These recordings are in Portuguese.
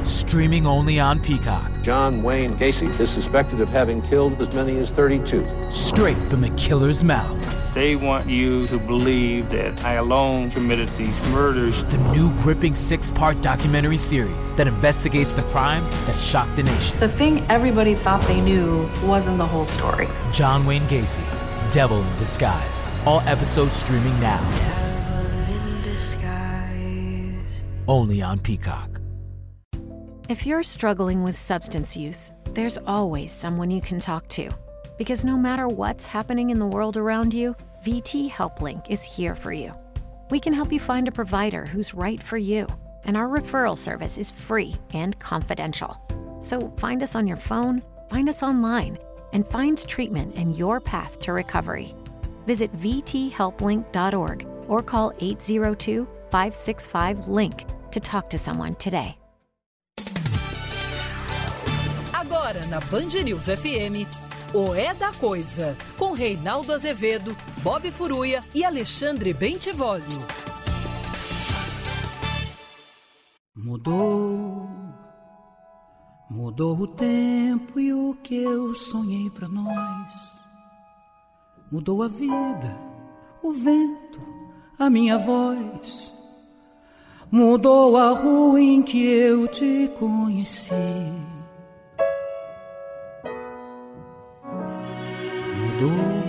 streaming only on Peacock. John Wayne Gacy is suspected of having killed as many as 32. Straight from the killer's mouth. They want you to believe that I alone committed these murders. The new gripping 6-part documentary series that investigates the crimes that shocked the nation. The thing everybody thought they knew wasn't the whole story. John Wayne Gacy, Devil in Disguise. All episodes streaming now. Devil in Disguise. Only on Peacock. If you're struggling with substance use, there's always someone you can talk to. Because no matter what's happening in the world around you, VT HelpLink is here for you. We can help you find a provider who's right for you, and our referral service is free and confidential. So find us on your phone, find us online, and find treatment and your path to recovery. Visit vthelplink.org or call 802-565-LINK to talk to someone today. Agora na Band News FM, o É da Coisa, com Reinaldo Azevedo, Bob Furuia e Alexandre Bentivolio. Mudou o tempo e o que eu sonhei pra nós. Mudou a vida, o vento, a minha voz. Mudou a rua em que eu te conheci. Mudou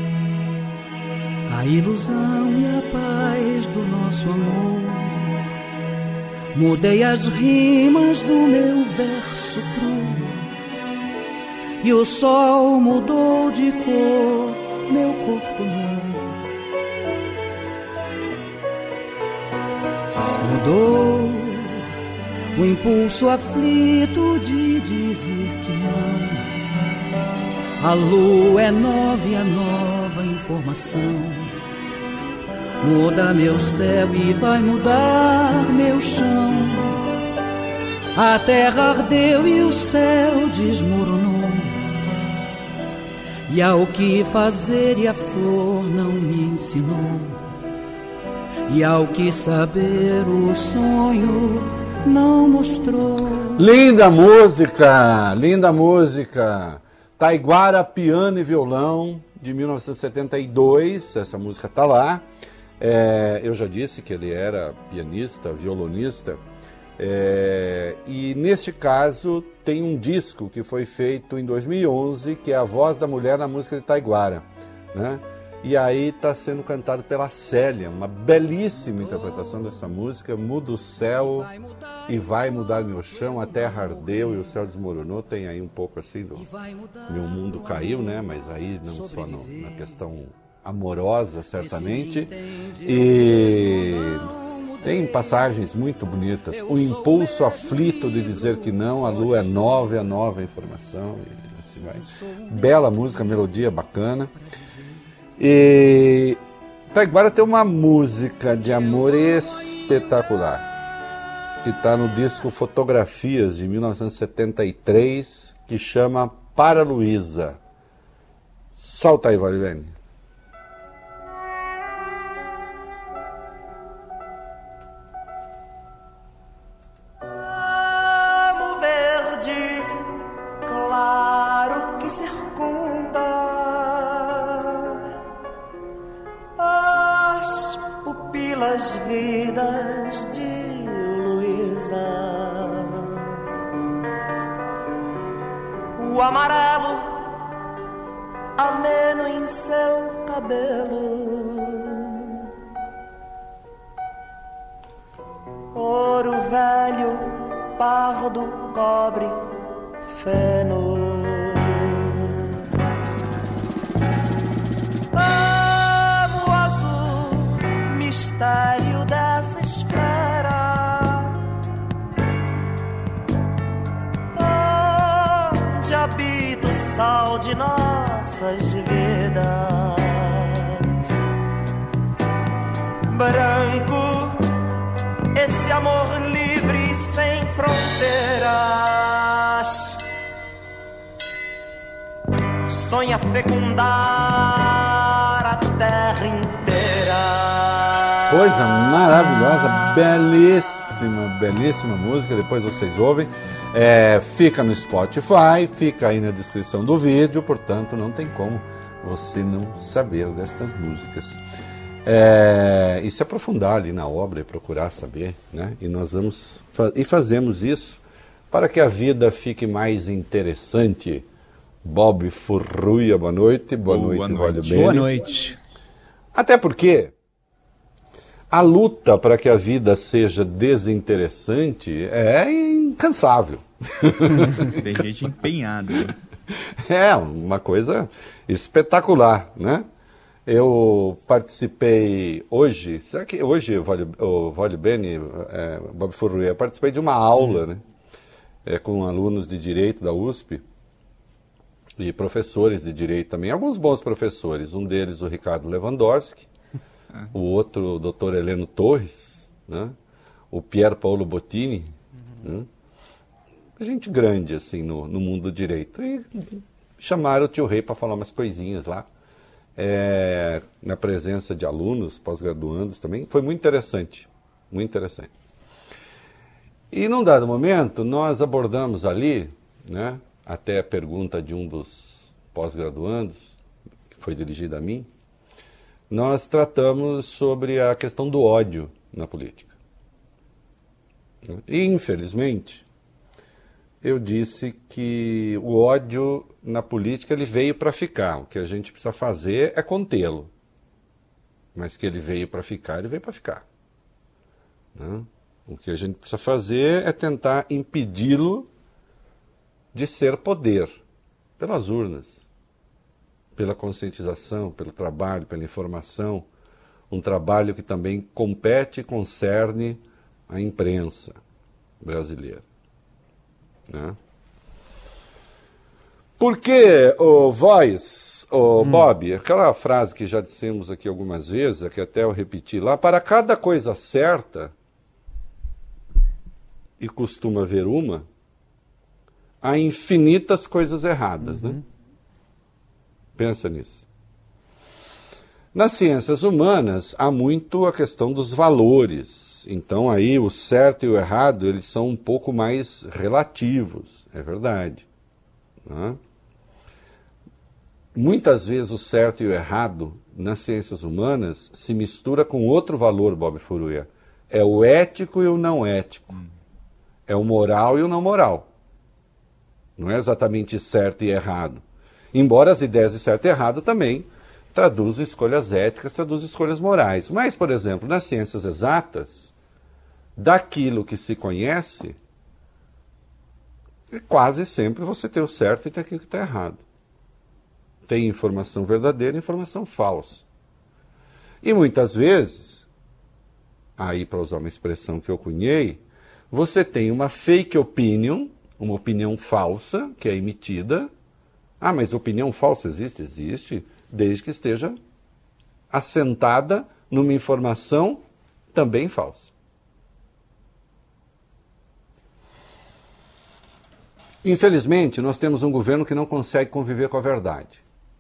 a ilusão e a paz do nosso amor. Mudei as rimas do meu verso cru. E o sol mudou de cor, meu corpo nu. Mudou o impulso aflito de dizer que não. A lua é nova e a nova informação muda meu céu e vai mudar meu chão. A terra ardeu e o céu desmoronou. E ao que fazer e a flor não me ensinou. E ao que saber o sonho não mostrou. Linda música, linda música. Taiguara, piano e violão, de 1972, essa música está lá. Eu já disse que ele era pianista, violonista, e neste caso tem um disco que foi feito em 2011, que é A Voz da Mulher na música de Taiguara, né? E aí está sendo cantado pela Célia, uma belíssima interpretação dessa música. Muda o céu e vai mudar meu chão, a terra ardeu e o céu desmoronou. Tem aí um pouco assim do meu mundo caiu, né? Mas aí não só na questão amorosa, certamente. E tem passagens muito bonitas. O impulso aflito de dizer que não, a lua é nova informação. E assim vai. Bela música, melodia bacana. E Taiguara tem uma música de amor espetacular que está no disco Fotografias de 1973, que chama Para Luísa. Solta aí, Valivene. Amo verde claro que circunda as pupilas vidas de Luísa. O amarelo ameno em seu cabelo, ouro velho, pardo, cobre, feno. Amo o azul, mistério dessa esfera, onde habita o sal de nossas vidas. Branco, esse amor livre e sem fronteiras, sonha fecundar a terra inteira. Coisa maravilhosa, belíssima belíssima música, depois vocês ouvem. Fica no Spotify, fica aí na descrição do vídeo, portanto não tem como você não saber destas músicas. E se aprofundar ali na obra e procurar saber, né? E nós fazemos isso para que a vida fique mais interessante. Bob Furruia, boa noite. Boa noite, Valho Bene. Boa noite. Até porque a luta para que a vida seja desinteressante é incansável. Tem gente empenhada. É uma coisa espetacular, né? Eu participei hoje, será que hoje, o Valho Bene, Bob Furruia, eu participei de uma aula, né? Com alunos de Direito da USP e professores de Direito também, alguns bons professores, um deles o Ricardo Lewandowski, o outro o Dr. Heleno Torres, né? O Pier Paolo Bottini, né? Gente grande assim no mundo do direito, e chamaram o tio Rei para falar umas coisinhas lá, na presença de alunos, pós-graduandos também, foi muito interessante, muito interessante. E num dado momento, nós abordamos ali, né, até a pergunta de um dos pós-graduandos, que foi dirigida a mim, nós tratamos sobre a questão do ódio na política. E, infelizmente, eu disse que o ódio na política ele veio para ficar. O que a gente precisa fazer é contê-lo. Mas que ele veio para ficar, ele veio para ficar. Né? O que a gente precisa fazer é tentar impedi-lo de ser poder, pelas urnas, pela conscientização, pelo trabalho, pela informação, um trabalho que também compete e concerne a imprensa brasileira. Né? Porque o Bob, aquela frase que já dissemos aqui algumas vezes, que até eu repeti lá, para cada coisa certa, e costuma haver uma, há infinitas coisas erradas, né? Pensa nisso. Nas ciências humanas, há muito a questão dos valores. Então, aí, o certo e o errado, eles são um pouco mais relativos, é verdade. Né? Muitas vezes o certo e o errado, nas ciências humanas, se mistura com outro valor, Bob Furruia. É o ético e o não ético. É o moral e o não moral. Não é exatamente certo e errado. Embora as ideias de certo e errado também traduzam escolhas éticas, traduzem escolhas morais. Mas, por exemplo, nas ciências exatas, daquilo que se conhece, quase sempre você tem o certo e tem aquilo que está errado. Tem informação verdadeira e informação falsa. E muitas vezes, aí para usar uma expressão que eu cunhei, você tem uma fake opinion, uma opinião falsa que é emitida. Ah, mas opinião falsa existe? Existe, desde que esteja assentada numa informação também falsa. Infelizmente, nós temos um governo que não consegue conviver com a verdade.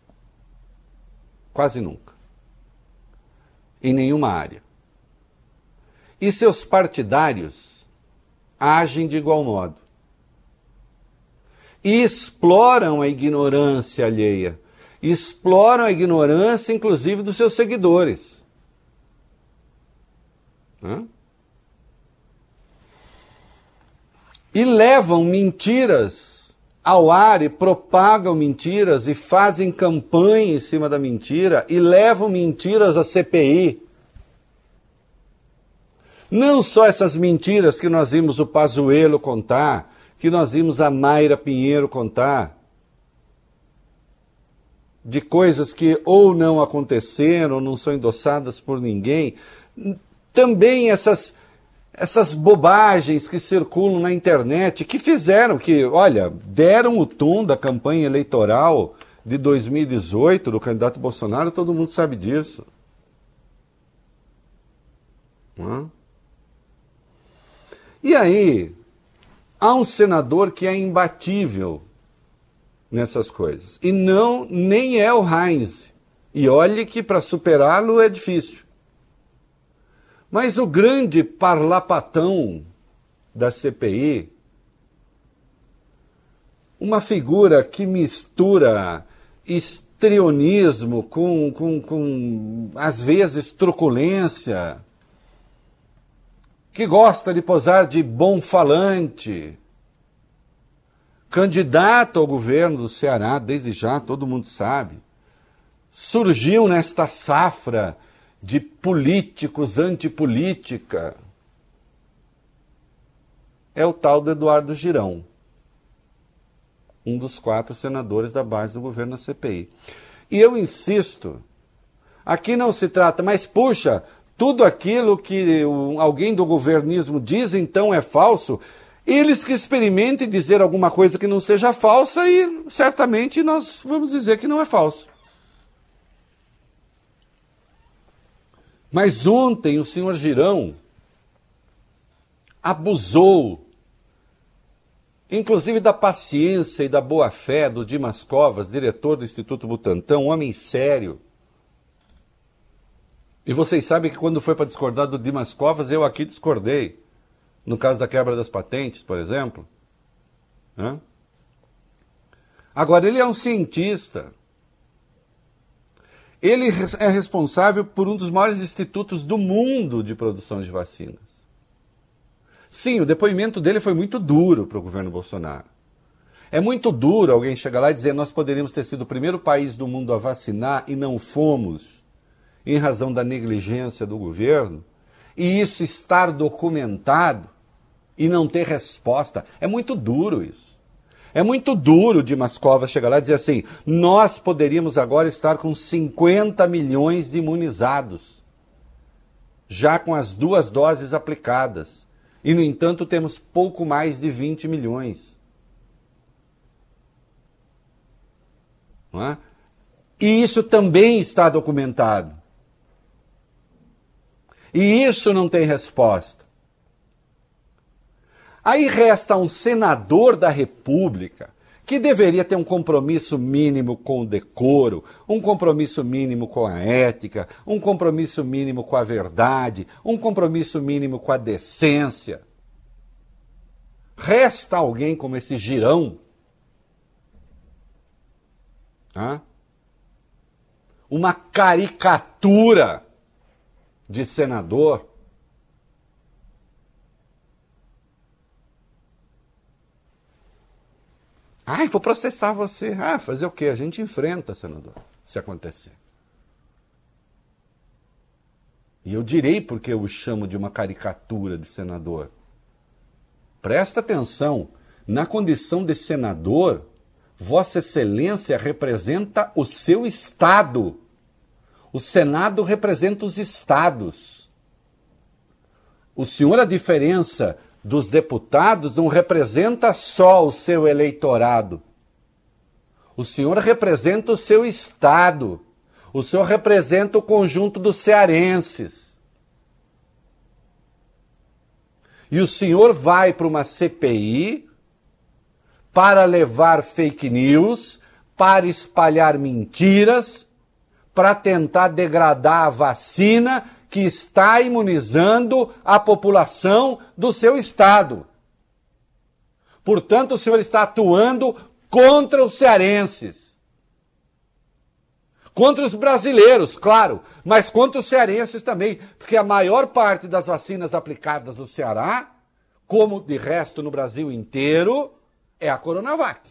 Quase nunca. Em nenhuma área. E seus partidários agem de igual modo. E exploram a ignorância alheia. Exploram a ignorância, inclusive, dos seus seguidores. E levam mentiras ao ar e propagam mentiras e fazem campanha em cima da mentira e levam mentiras à CPI. Não só essas mentiras que nós vimos o Pazuello contar, que nós vimos a Mayra Pinheiro contar, de coisas que ou não aconteceram, ou não são endossadas por ninguém. Também essas bobagens que circulam na internet, que fizeram, deram o tom da campanha eleitoral de 2018 do candidato Bolsonaro, todo mundo sabe disso. E aí, há um senador que é imbatível nessas coisas. E nem é o Heinz. E olhe que para superá-lo é difícil. Mas o grande parlapatão da CPI uma figura que mistura histrionismo com às vezes, truculência, que gosta de posar de bom falante, candidato ao governo do Ceará, desde já, todo mundo sabe, surgiu nesta safra de políticos antipolítica, é o tal do Eduardo Girão, um dos 4 senadores da base do governo na CPI. E eu insisto, aqui não se trata, mas puxa, tudo aquilo que alguém do governismo diz então é falso, eles que experimentem dizer alguma coisa que não seja falsa e certamente nós vamos dizer que não é falso. Mas ontem o senhor Girão abusou, inclusive da paciência e da boa-fé do Dimas Covas, diretor do Instituto Butantan, um homem sério. E vocês sabem que quando foi para discordar do Dimas Covas, eu aqui discordei. No caso da quebra das patentes, por exemplo. Agora, ele é um cientista. Ele é responsável por um dos maiores institutos do mundo de produção de vacinas. Sim, o depoimento dele foi muito duro para o governo Bolsonaro. É muito duro alguém chegar lá e dizer nós poderíamos ter sido o primeiro país do mundo a vacinar e não fomos, em razão da negligência do governo, e isso estar documentado e não ter resposta. É muito duro isso. É muito duro Dimas Covas chegar lá e dizer assim, nós poderíamos agora estar com 50 milhões de imunizados, já com as 2 doses aplicadas. E, no entanto, temos pouco mais de 20 milhões. Não é? E isso também está documentado. E isso não tem resposta. Aí resta um senador da República que deveria ter um compromisso mínimo com o decoro, um compromisso mínimo com a ética, um compromisso mínimo com a verdade, um compromisso mínimo com a decência. Resta alguém como esse Girão, uma caricatura de senador, vou processar você. Fazer o quê? A gente enfrenta, senador, se acontecer. E eu direi porque eu o chamo de uma caricatura de senador. Presta atenção, na condição de senador, Vossa Excelência representa o seu Estado. O Senado representa os estados. O senhor, a diferença dos deputados, não representa só o seu eleitorado. O senhor representa o seu estado. O senhor representa o conjunto dos cearenses. E o senhor vai para uma CPI para levar fake news, para espalhar mentiras, para tentar degradar a vacina que está imunizando a população do seu estado. Portanto, o senhor está atuando contra os cearenses. Contra os brasileiros, claro, mas contra os cearenses também, porque a maior parte das vacinas aplicadas no Ceará, como de resto no Brasil inteiro, é a Coronavac.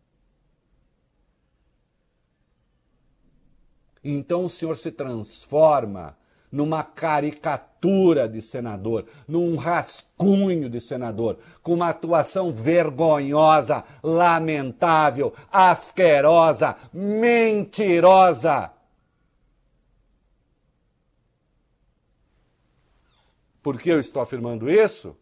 Então o senhor se transforma numa caricatura de senador, num rascunho de senador, com uma atuação vergonhosa, lamentável, asquerosa, mentirosa. Por que eu estou afirmando isso?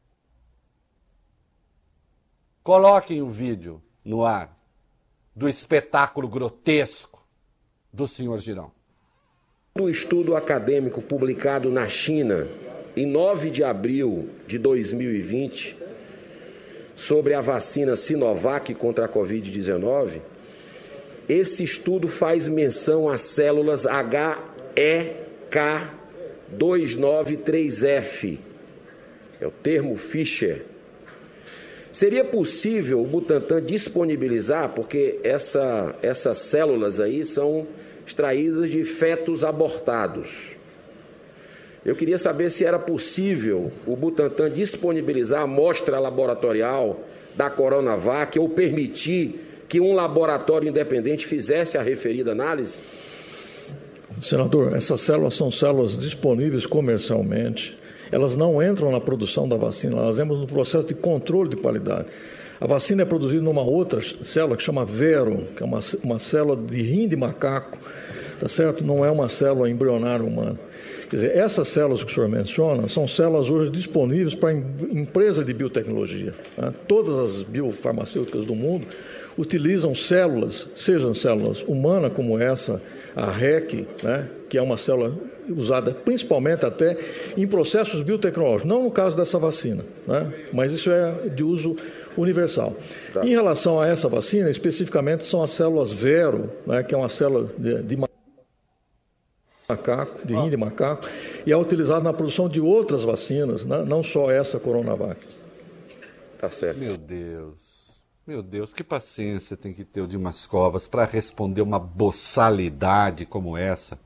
Coloquem o vídeo no ar do espetáculo grotesco do senhor Girão. Um estudo acadêmico publicado na China em 9 de abril de 2020 sobre a vacina Sinovac contra a Covid-19, esse estudo faz menção às células HEK293F, é o termo Fischer. Seria possível o Butantan disponibilizar, porque essas células aí são extraídas de fetos abortados. Eu queria saber se era possível o Butantan disponibilizar a amostra laboratorial da Coronavac ou permitir que um laboratório independente fizesse a referida análise? Senador, essas células são células disponíveis comercialmente. Elas não entram na produção da vacina, elas entram no processo de controle de qualidade. A vacina é produzida numa outra célula que chama Vero, que é uma célula de rim de macaco, tá certo? Não é uma célula embrionária humana. Quer dizer, essas células que o senhor menciona são células hoje disponíveis para empresas de biotecnologia. Tá? Todas as biofarmacêuticas do mundo utilizam células, sejam células humanas como essa, a REC, né, que é uma célula usada principalmente até em processos biotecnológicos, não no caso dessa vacina, né, mas isso é de uso universal. Tá. Em relação a essa vacina, especificamente são as células Vero, né, que é uma célula de macaco, de rim de macaco, e é utilizada na produção de outras vacinas, né, não só essa Coronavac. Tá certo. Meu Deus, que paciência tem que ter o Dimas Covas para responder uma boçalidade como essa.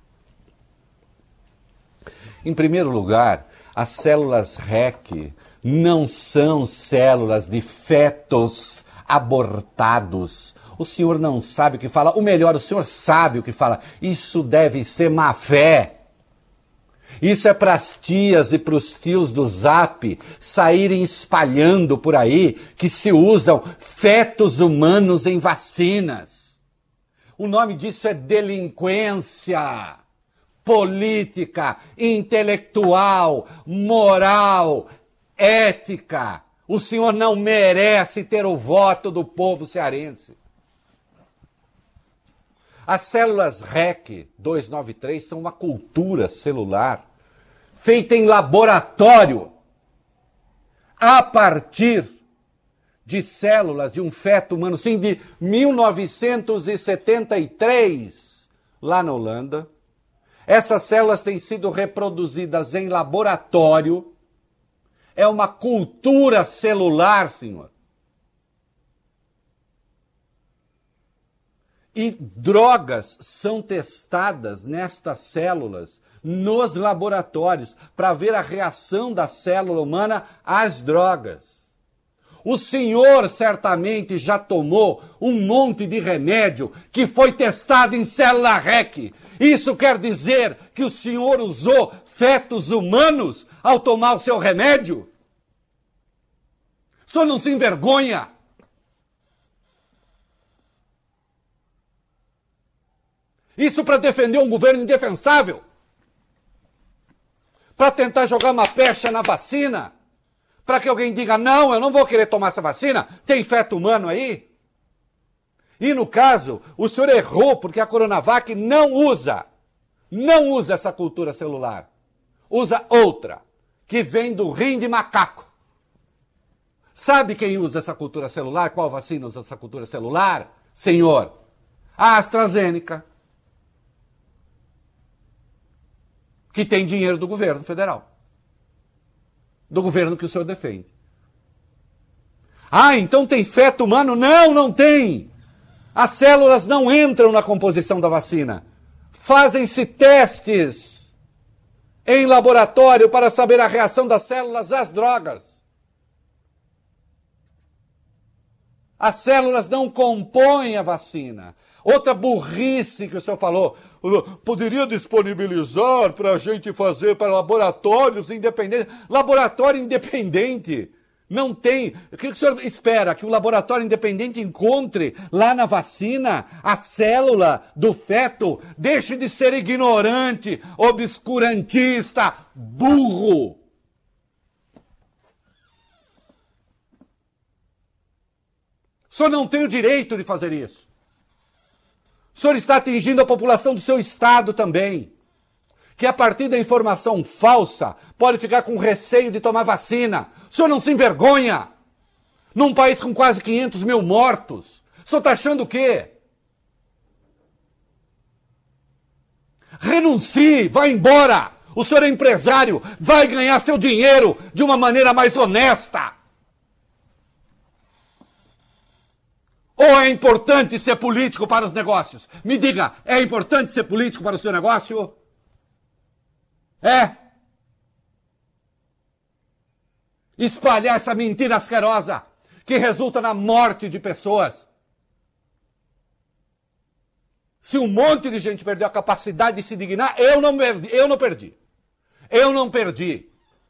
Em primeiro lugar, as células REC não são células de fetos abortados. O senhor não sabe o que fala, ou melhor, o senhor sabe o que fala. Isso deve ser má fé. Isso é para as tias e para os tios do Zap saírem espalhando por aí que se usam fetos humanos em vacinas. O nome disso é delinquência política, intelectual, moral, ética. O senhor não merece ter o voto do povo cearense. As células REC 293 são uma cultura celular feita em laboratório a partir de células de um feto humano, sim, de 1973, lá na Holanda. Essas células têm sido reproduzidas em laboratório. É uma cultura celular, senhor. E drogas são testadas nestas células nos laboratórios para ver a reação da célula humana às drogas. O senhor certamente já tomou um monte de remédio que foi testado em célula REC. Isso quer dizer que o senhor usou fetos humanos ao tomar o seu remédio? O senhor não se envergonha? Isso para defender um governo indefensável? Para tentar jogar uma pecha na vacina? Para que alguém diga, não, eu não vou querer tomar essa vacina, tem feto humano aí? E no caso, o senhor errou porque a Coronavac não usa essa cultura celular. Usa outra, que vem do rim de macaco. Sabe quem usa essa cultura celular? Qual vacina usa essa cultura celular? Senhor, a AstraZeneca. Que tem dinheiro do governo federal. Do governo que o senhor defende. Ah, então tem feto humano? Não, não tem. As células não entram na composição da vacina. Fazem-se testes em laboratório para saber a reação das células às drogas. As células não compõem a vacina. Outra burrice que o senhor falou, poderia disponibilizar para a gente fazer para laboratórios independentes. Laboratório independente não tem. O que o senhor espera? Que o laboratório independente encontre lá na vacina a célula do feto? Deixe de ser ignorante, obscurantista, burro. O senhor não tem o direito de fazer isso. O senhor está atingindo a população do seu estado também, que a partir da informação falsa pode ficar com receio de tomar vacina. O senhor não se envergonha? Num país com quase 500 mil mortos. O senhor está achando o quê? Renuncie, vá embora. O senhor é empresário, vai ganhar seu dinheiro de uma maneira mais honesta. Ou é importante ser político para os negócios? Me diga, é importante ser político para o seu negócio? É? Espalhar essa mentira asquerosa que resulta na morte de pessoas. Se um monte de gente perdeu a capacidade de se dignar, eu não perdi. Eu não perdi.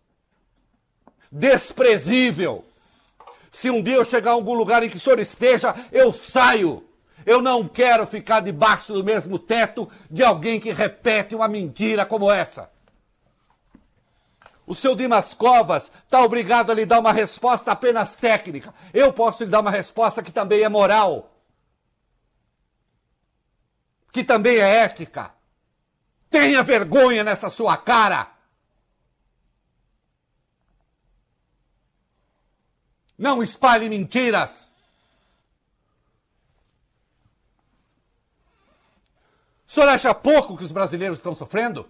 Desprezível. Se um dia eu chegar a algum lugar em que o senhor esteja, eu saio. Eu não quero ficar debaixo do mesmo teto de alguém que repete uma mentira como essa. O seu Dimas Covas está obrigado a lhe dar uma resposta apenas técnica. Eu posso lhe dar uma resposta que também é moral. Que também é ética. Tenha vergonha nessa sua cara. Não espalhe mentiras. O senhor acha pouco que os brasileiros estão sofrendo?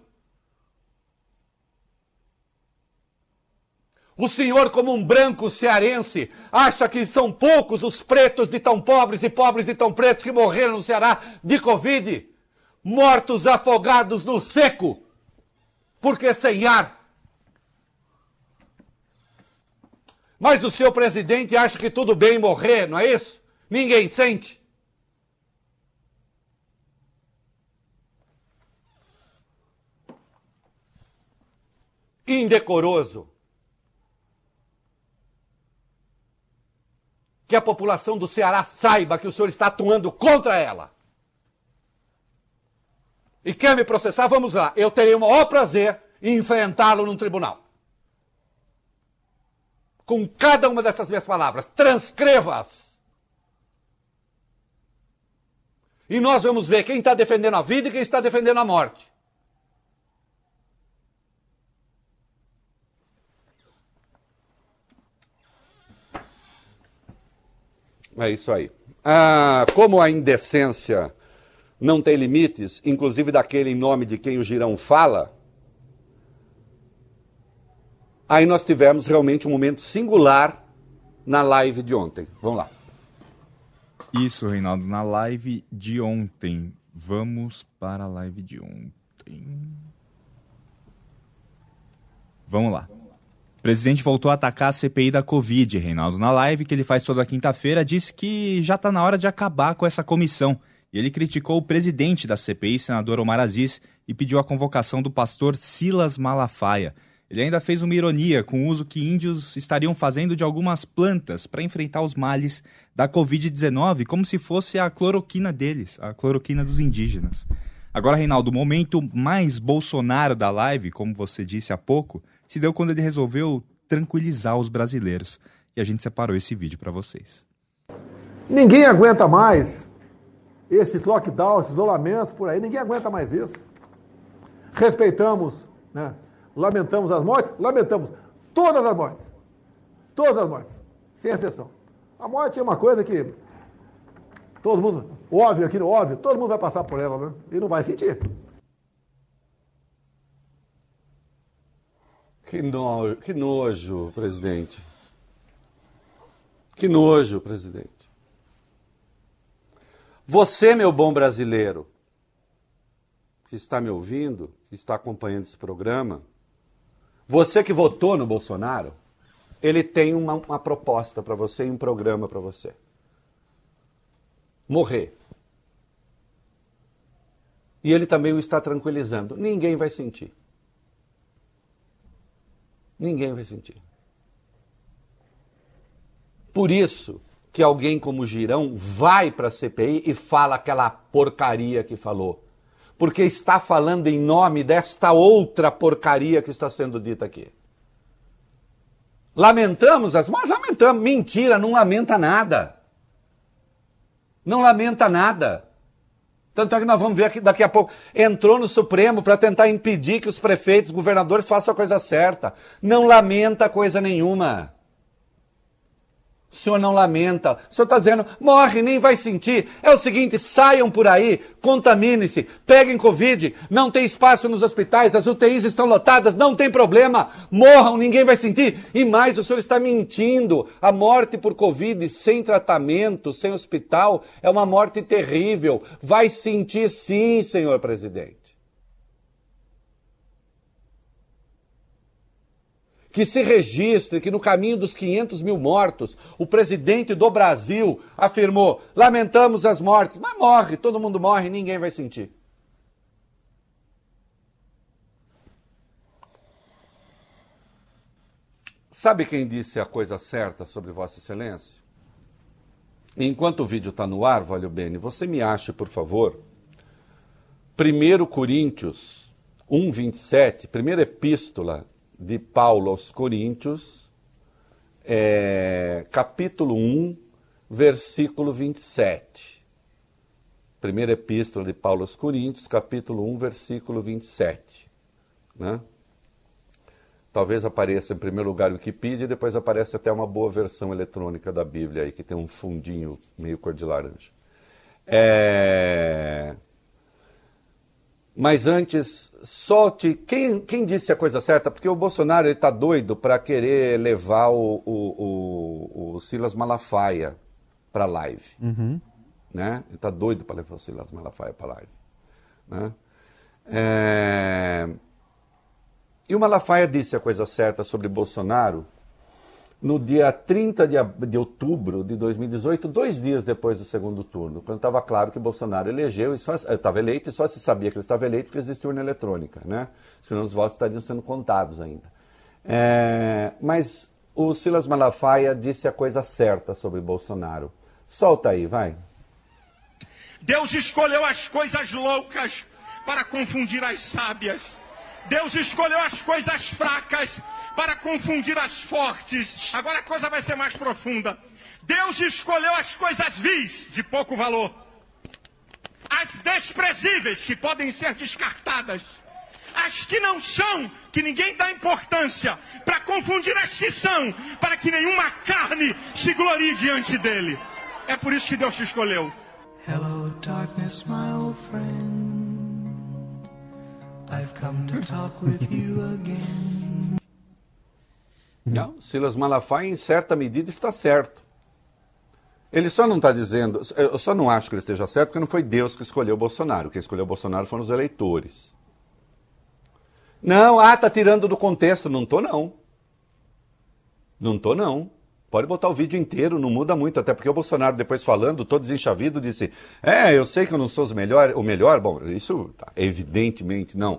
O senhor, como um branco cearense, acha que são poucos os pretos de tão pobres e pobres de tão pretos que morreram no Ceará de Covid? Mortos afogados no seco, porque sem ar. Mas o seu presidente acha que tudo bem morrer, não é isso? Ninguém sente. Indecoroso. Que a população do Ceará saiba que o senhor está atuando contra ela. E quer me processar? Vamos lá. Eu terei o maior prazer em enfrentá-lo num tribunal. Com cada uma dessas minhas palavras. Transcreva-as. E nós vamos ver quem está defendendo a vida e quem está defendendo a morte. É isso aí. Como a indecência não tem limites, inclusive daquele em nome de quem o Girão fala, aí nós tivemos realmente um momento singular na live de ontem. Vamos lá. Isso, Reinaldo, na live de ontem. Vamos para a live de ontem. Vamos lá. O presidente voltou a atacar a CPI da Covid, Reinaldo. Na live que ele faz toda quinta-feira, disse que já está na hora de acabar com essa comissão. E ele criticou o presidente da CPI, senador Omar Aziz, e pediu a convocação do pastor Silas Malafaia. Ele ainda fez uma ironia com o uso que índios estariam fazendo de algumas plantas para enfrentar os males da Covid-19, como se fosse a cloroquina deles, a cloroquina dos indígenas. Agora, Reinaldo, o momento mais Bolsonaro da live, como você disse há pouco, se deu quando ele resolveu tranquilizar os brasileiros. E a gente separou esse vídeo para vocês. Ninguém aguenta mais esses lockdowns, esses isolamentos por aí. Ninguém aguenta mais isso. Respeitamos, né? Lamentamos as mortes, lamentamos todas as mortes. Todas as mortes, sem exceção. A morte é uma coisa que todo mundo, óbvio, todo mundo vai passar por ela, né? E não vai sentir. Que nojo, presidente. Que nojo, presidente. Você, meu bom brasileiro, que está me ouvindo, que está acompanhando esse programa, você que votou no Bolsonaro, ele tem uma proposta para você e um programa para você. Morrer. E ele também o está tranquilizando. Ninguém vai sentir. Ninguém vai sentir. Por isso que alguém como o Girão vai para a CPI e fala aquela porcaria que falou. Porque está falando em nome desta outra porcaria que está sendo dita aqui. Lamentamos as mortes? Lamentamos. Mentira, não lamenta nada. Não lamenta nada. Tanto é que nós vamos ver aqui daqui a pouco. Entrou no Supremo para tentar impedir que os prefeitos, governadores façam a coisa certa. Não lamenta coisa nenhuma. O senhor não lamenta. O senhor está dizendo, morre, nem vai sentir. É o seguinte, saiam por aí, contaminem-se, peguem Covid, não tem espaço nos hospitais, as UTIs estão lotadas, não tem problema. Morram, ninguém vai sentir. E mais, o senhor está mentindo. A morte por Covid sem tratamento, sem hospital, é uma morte terrível. Vai sentir sim, senhor presidente. Que se registre que no caminho dos 500 mil mortos, o presidente do Brasil afirmou, lamentamos as mortes, mas morre, todo mundo morre, ninguém vai sentir. Sabe quem disse a coisa certa sobre Vossa Excelência? Enquanto o vídeo está no ar, Valeu Bene, você me ache, por favor, 1 Coríntios 1:27, primeira epístola de Paulo aos Coríntios, capítulo 1, versículo 27. Primeira epístola de Paulo aos Coríntios, capítulo 1, versículo 27. Né? Talvez apareça em primeiro lugar o Wikipedia e depois aparece até uma boa versão eletrônica da Bíblia, aí, que tem um fundinho meio cor de laranja. Mas antes, solte quem disse a coisa certa, porque o Bolsonaro está doido para querer levar o Silas Malafaia para a live. Uhum. Né? Ele está doido para levar o Silas Malafaia para a live. Né? E o Malafaia disse a coisa certa sobre Bolsonaro no dia 30 de outubro de 2018, 2 dias depois do segundo turno, quando estava claro que Bolsonaro elegeu, estava eleito e só se sabia que ele estava eleito porque existia urna eletrônica, né? Senão os votos estariam sendo contados ainda. Mas o Silas Malafaia disse a coisa certa sobre Bolsonaro. Solta aí, vai. Deus escolheu as coisas loucas para confundir as sábias. Deus escolheu as coisas fracas para confundir as fortes. Agora a coisa vai ser mais profunda. Deus escolheu as coisas vis, de pouco valor. As desprezíveis, que podem ser descartadas. As que não são, que ninguém dá importância, para confundir as que são, para que nenhuma carne se glorie diante dele. É por isso que Deus te escolheu. Hello, darkness, my old friend. I've come to talk with you again. Não, Silas Malafaia, em certa medida, está certo. Ele só não está dizendo... Eu só não acho que ele esteja certo, porque não foi Deus que escolheu o Bolsonaro. Quem escolheu o Bolsonaro foram os eleitores. Não, tá tirando do contexto. Não tô, não. Não tô, não. Pode botar o vídeo inteiro, não muda muito. Até porque o Bolsonaro, depois falando, todo desenchavido, disse... eu sei que eu não sou o melhor. Bom, isso, evidentemente, não.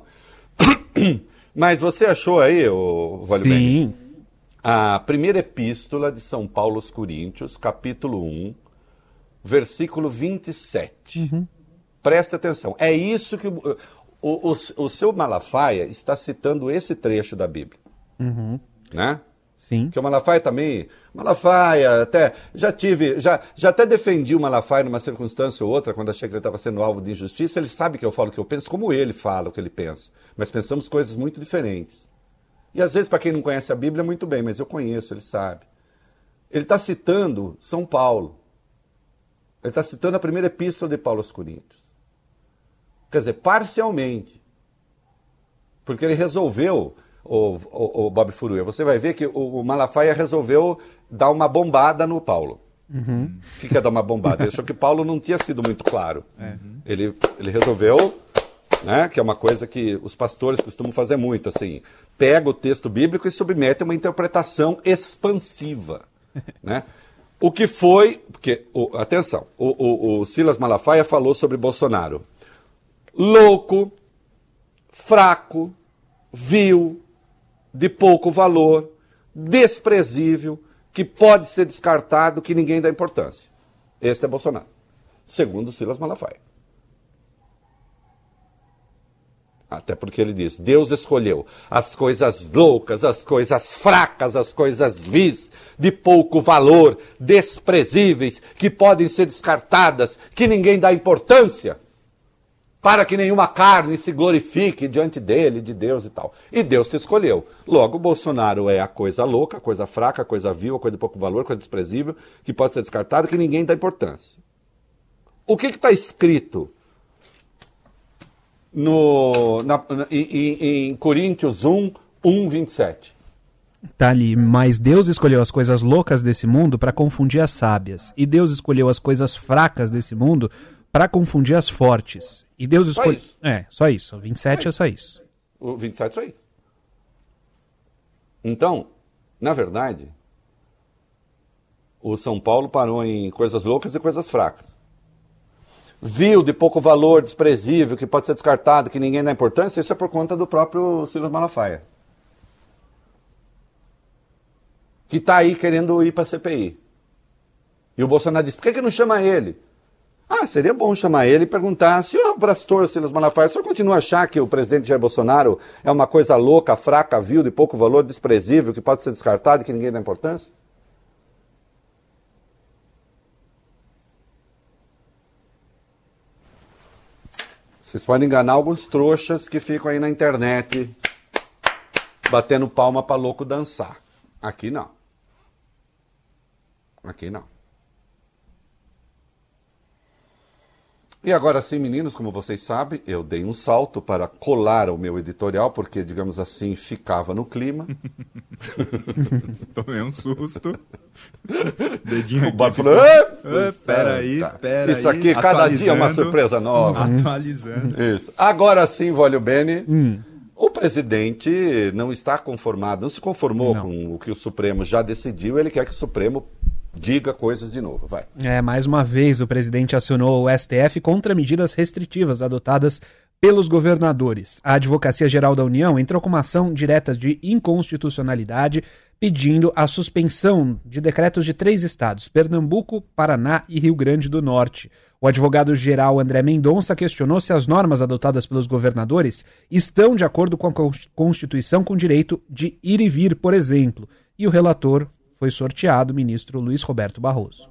Mas você achou aí, Valeu Bene? Sim. A primeira epístola de São Paulo aos Coríntios, capítulo 1, versículo 27. Uhum. Preste atenção. É isso que o seu Malafaia está citando esse trecho da Bíblia. Uhum. Né? Sim. Que o Malafaia também... Malafaia, até... Já até defendi o Malafaia numa circunstância ou outra, quando achei que ele estava sendo alvo de injustiça. Ele sabe que eu falo o que eu penso, como ele fala o que ele pensa. Mas pensamos coisas muito diferentes. E às vezes, para quem não conhece a Bíblia, muito bem, mas eu conheço, ele sabe. Ele está citando São Paulo. Ele está citando a primeira epístola de Paulo aos Coríntios. Quer dizer, parcialmente. Porque ele resolveu, o Bob Furuia, você vai ver que o Malafaia resolveu dar uma bombada no Paulo. Uhum. O que é dar uma bombada? Ele achou que Paulo não tinha sido muito claro. Uhum. Ele resolveu... Né? Que é uma coisa que os pastores costumam fazer muito, assim, pega o texto bíblico e submete a uma interpretação expansiva, né? O que foi, porque, atenção, o Silas Malafaia falou sobre Bolsonaro, louco, fraco, vil, de pouco valor, desprezível, que pode ser descartado, que ninguém dá importância. Esse é Bolsonaro, segundo Silas Malafaia. Até porque ele diz, Deus escolheu as coisas loucas, as coisas fracas, as coisas vis, de pouco valor, desprezíveis, que podem ser descartadas, que ninguém dá importância, para que nenhuma carne se glorifique diante dele, de Deus e tal. E Deus te escolheu. Logo, Bolsonaro é a coisa louca, a coisa fraca, a coisa vil, a coisa de pouco valor, a coisa desprezível, que pode ser descartada, que ninguém dá importância. O que está escrito em Coríntios 1:27? Tá ali, mas Deus escolheu as coisas loucas desse mundo para confundir as sábias. E Deus escolheu as coisas fracas desse mundo para confundir as fortes. E Deus escolheu... Só isso. O 27 é só isso. O 27 é só isso. Então, na verdade, o São Paulo parou em coisas loucas e coisas fracas. Vil, de pouco valor, desprezível, que pode ser descartado, que ninguém dá importância, isso é por conta do próprio Silas Malafaia. Que está aí querendo ir para a CPI. E o Bolsonaro disse, por que não chama ele? Seria bom chamar ele e perguntar, senhor pastor Silas Malafaia, o senhor continua a achar que o presidente Jair Bolsonaro é uma coisa louca, fraca, vil, de pouco valor, desprezível, que pode ser descartado e que ninguém dá importância? Vocês podem enganar alguns trouxas que ficam aí na internet batendo palma para louco dançar. Aqui não. Aqui não. E agora sim, meninos, como vocês sabem, eu dei um salto para colar o meu editorial, porque, digamos assim, ficava no clima. Tomei um susto. Dedinho o aqui. Bob falou, peraí. Isso aqui, cada dia é uma surpresa nova. Atualizando. Isso. Agora sim, Vólio Bene, o presidente não está conformado, não se conformou com o que o Supremo já decidiu, ele quer que o Supremo diga coisas de novo, vai. Mais uma vez o presidente acionou o STF contra medidas restritivas adotadas pelos governadores. A Advocacia Geral da União entrou com uma ação direta de inconstitucionalidade pedindo a suspensão de decretos de 3 estados, Pernambuco, Paraná e Rio Grande do Norte. O advogado-geral André Mendonça questionou se as normas adotadas pelos governadores estão de acordo com a Constituição, com direito de ir e vir, por exemplo. E o relator foi sorteado, o ministro Luiz Roberto Barroso.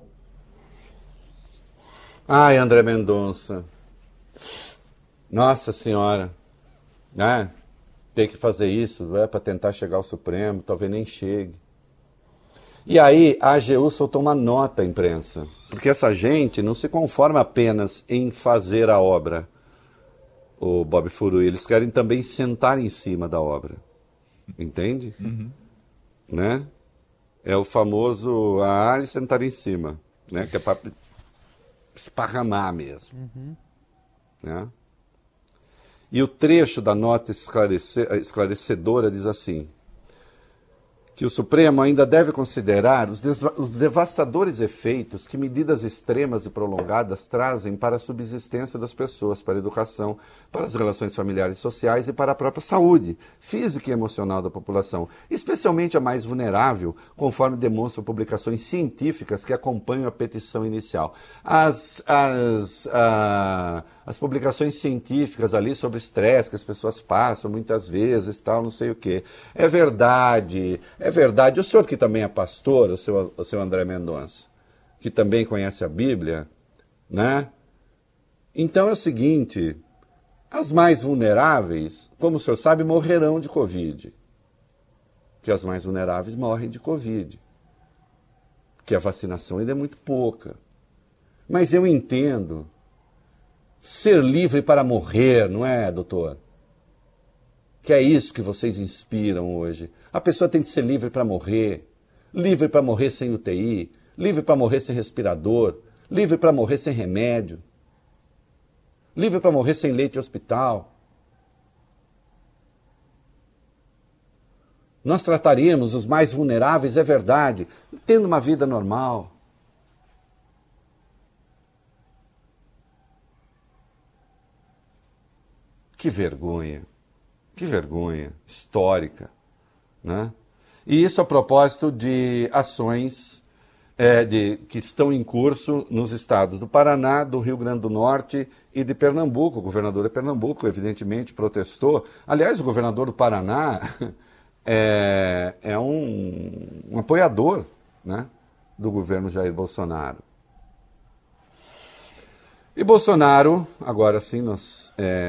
Ai, André Mendonça. Nossa Senhora. Né? Ter que fazer isso para tentar chegar ao Supremo, talvez nem chegue. E aí a AGU soltou uma nota à imprensa, porque essa gente não se conforma apenas em fazer a obra, o Bob Furui, eles querem também sentar em cima da obra. Entende? Né? É o famoso e sentar em cima, né? Que é para esparramar mesmo. Né? E o trecho da nota esclarecedora diz assim, que o Supremo ainda deve considerar os devastadores efeitos que medidas extremas e prolongadas trazem para a subsistência das pessoas, para a educação, para as relações familiares e sociais e para a própria saúde física e emocional da população, especialmente a mais vulnerável, conforme demonstram publicações científicas que acompanham a petição inicial. As publicações científicas ali sobre estresse que as pessoas passam muitas vezes, tal, não sei o quê. É verdade. O senhor que também é pastor, o seu André Mendonça, que também conhece a Bíblia, né? Então é o seguinte, as mais vulneráveis, como o senhor sabe, morrerão de Covid. Porque as mais vulneráveis morrem de Covid. Porque a vacinação ainda é muito pouca. Mas eu entendo ser livre para morrer, não é, doutor? Que é isso que vocês inspiram hoje. A pessoa tem que ser livre para morrer sem UTI, livre para morrer sem respirador, livre para morrer sem remédio, livre para morrer sem leito de hospital. Nós trataríamos os mais vulneráveis, é verdade, tendo uma vida normal. Que vergonha histórica, né? E isso a propósito de ações que estão em curso nos estados do Paraná, do Rio Grande do Norte e de Pernambuco. O governador de Pernambuco, evidentemente, protestou. Aliás, o governador do Paraná é um apoiador, né, do governo Jair Bolsonaro. E Bolsonaro, agora sim, nós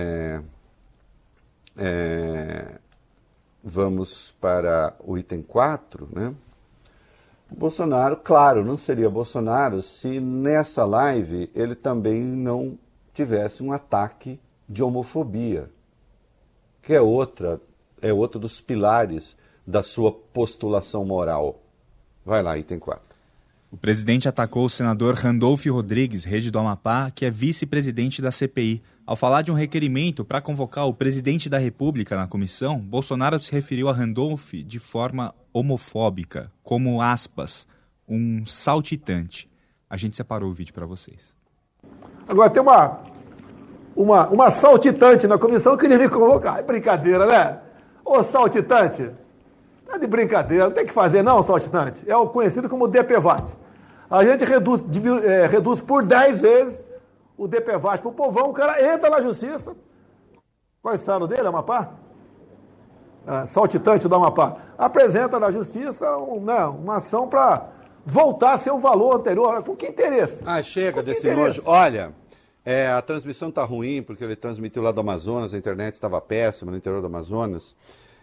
vamos para o item 4, né? O Bolsonaro, claro, não seria Bolsonaro se nessa live ele também não tivesse um ataque de homofobia, que é outro dos pilares da sua postulação moral. Vai lá, item 4. O presidente atacou o senador Randolfo Rodrigues, Rede do Amapá, que é vice-presidente da CPI. Ao falar de um requerimento para convocar o presidente da República na comissão, Bolsonaro se referiu a Randolph de forma homofóbica, como, aspas, um saltitante. A gente separou o vídeo para vocês. Agora tem uma saltitante na comissão que ele me convocar. É brincadeira, né? Ô saltitante, não é de brincadeira, não tem que fazer não, saltitante. É o conhecido como DPVAT. A gente reduz por 10 vezes o DPVAT para o povão, o cara entra na justiça. Qual é o estado dele, Amapá? Saltitante do Amapá. Apresenta na justiça uma ação para voltar a ser o valor anterior. Com que interesse? Chega desse nojo. Olha, a transmissão está ruim, porque ele transmitiu lá do Amazonas, a internet estava péssima no interior do Amazonas.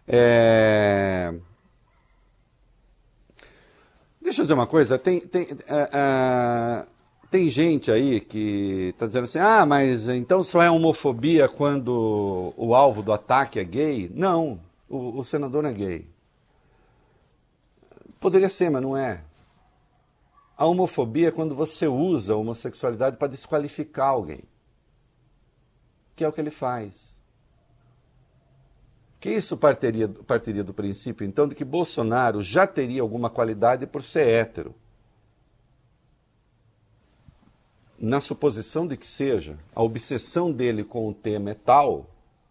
Deixa eu dizer uma coisa, tem gente aí que está dizendo assim, mas então só é homofobia quando o alvo do ataque é gay? Não, o senador não é gay. Poderia ser, mas não é. A homofobia é quando você usa a homossexualidade para desqualificar alguém, que é o que ele faz. Que isso partiria do princípio, então, de que Bolsonaro já teria alguma qualidade por ser hétero. Na suposição de que seja, a obsessão dele com o tema é tal,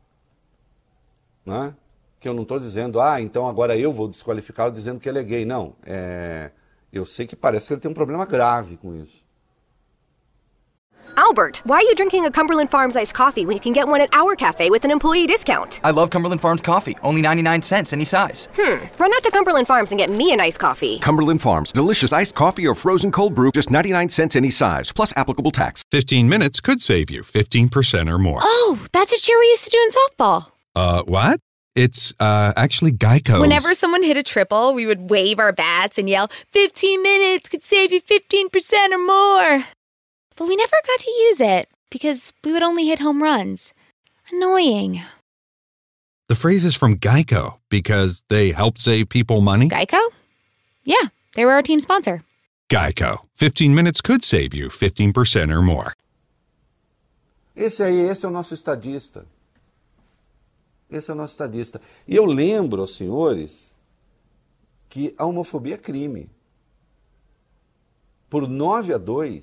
né, que eu não estou dizendo, então agora eu vou desqualificá-lo dizendo que ele é gay. Não, eu sei que parece que ele tem um problema grave com isso. Albert, why are you drinking a Cumberland Farms iced coffee when you can get one at our cafe with an employee discount? I love Cumberland Farms coffee. Only 99 cents, any size. Run out to Cumberland Farms and get me an iced coffee. Cumberland Farms. Delicious iced coffee or frozen cold brew, just 99 cents any size, plus applicable tax. 15 minutes could save you 15% or more. Oh, that's a cheer we used to do in softball. What? It's actually Geico's. Whenever someone hit a triple, we would wave our bats and yell, 15 minutes could save you 15% or more. But we never got to use it because we would only hit home runs. Annoying. The phrase is from Geico because they help save people money. Geico? Yeah, they were our team sponsor. Geico. 15 minutes could save you 15% or more. Esse é o nosso estadista. Esse é o nosso estadista. E eu lembro aos senhores que a homofobia é crime. Por 9-2,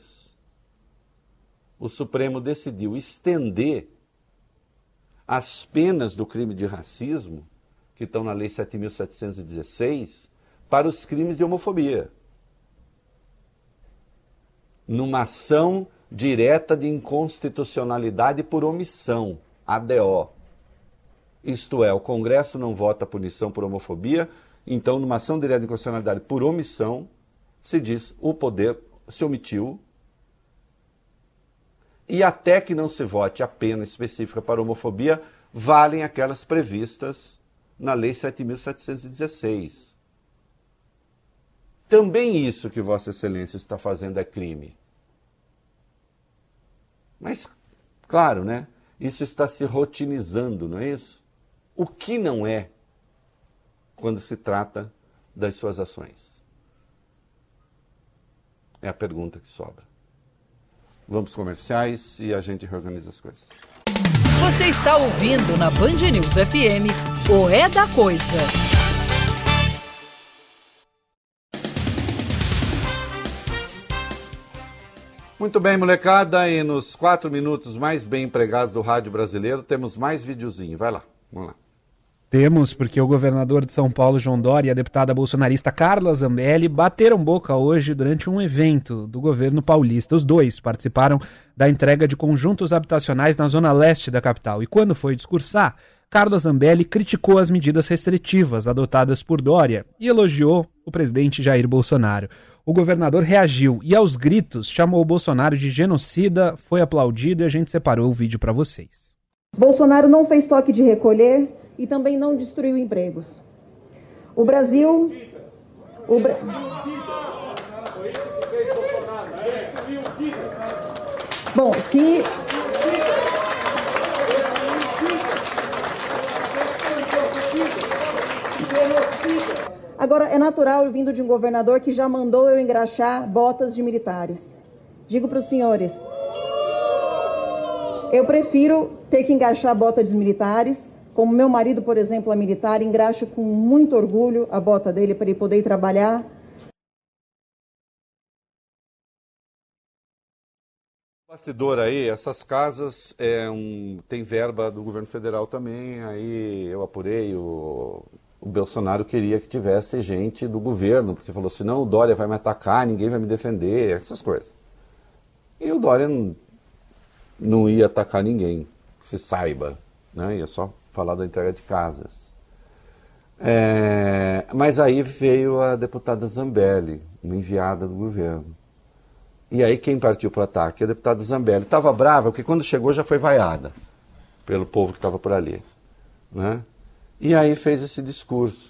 o Supremo decidiu estender as penas do crime de racismo, que estão na Lei 7.716, para os crimes de homofobia. Numa ação direta de inconstitucionalidade por omissão, ADO. Isto é, o Congresso não vota a punição por homofobia, então numa ação direta de inconstitucionalidade por omissão, se diz o poder se omitiu, e até que não se vote a pena específica para homofobia, valem aquelas previstas na Lei 7.716. Também isso que Vossa Excelência está fazendo é crime. Mas, claro, né? Isso está se rotinizando, não é isso? O que não é quando se trata das suas ações? É a pergunta que sobra. Vamos comerciais e a gente reorganiza as coisas. Você está ouvindo na Band News FM o É da Coisa. Muito bem, molecada, e nos 4 minutos mais bem empregados do rádio brasileiro, temos mais videozinho. Vai lá, vamos lá. Temos, porque o governador de São Paulo, João Dória, e a deputada bolsonarista Carla Zambelli bateram boca hoje durante um evento do governo paulista. Os dois participaram da entrega de conjuntos habitacionais na zona leste da capital. E quando foi discursar, Carla Zambelli criticou as medidas restritivas adotadas por Dória e elogiou o presidente Jair Bolsonaro. o governador reagiu e aos gritos chamou o Bolsonaro de genocida, foi aplaudido e a gente separou o vídeo para vocês. Bolsonaro não fez toque de recolher e também não destruiu empregos. O Brasil... Bom, se... Agora, é natural vindo de um governador que já mandou eu engraxar botas de militares. Digo para os senhores, eu prefiro ter que engraxar botas de militares, como meu marido, por exemplo, é militar, engraxo com muito orgulho a bota dele para ele poder ir trabalhar. Bastidor aí, essas casas tem verba do governo federal também, aí eu apurei, o Bolsonaro queria que tivesse gente do governo, porque falou, senão o Dória vai me atacar, ninguém vai me defender, essas coisas. E o Dória não ia atacar ninguém, se saiba, né? Ia só falar da entrega de casas. Mas aí veio a deputada Zambelli, uma enviada do governo. E aí quem partiu para o ataque? A deputada Zambelli. Estava brava, porque quando chegou já foi vaiada pelo povo que estava por ali, né? E aí fez esse discurso,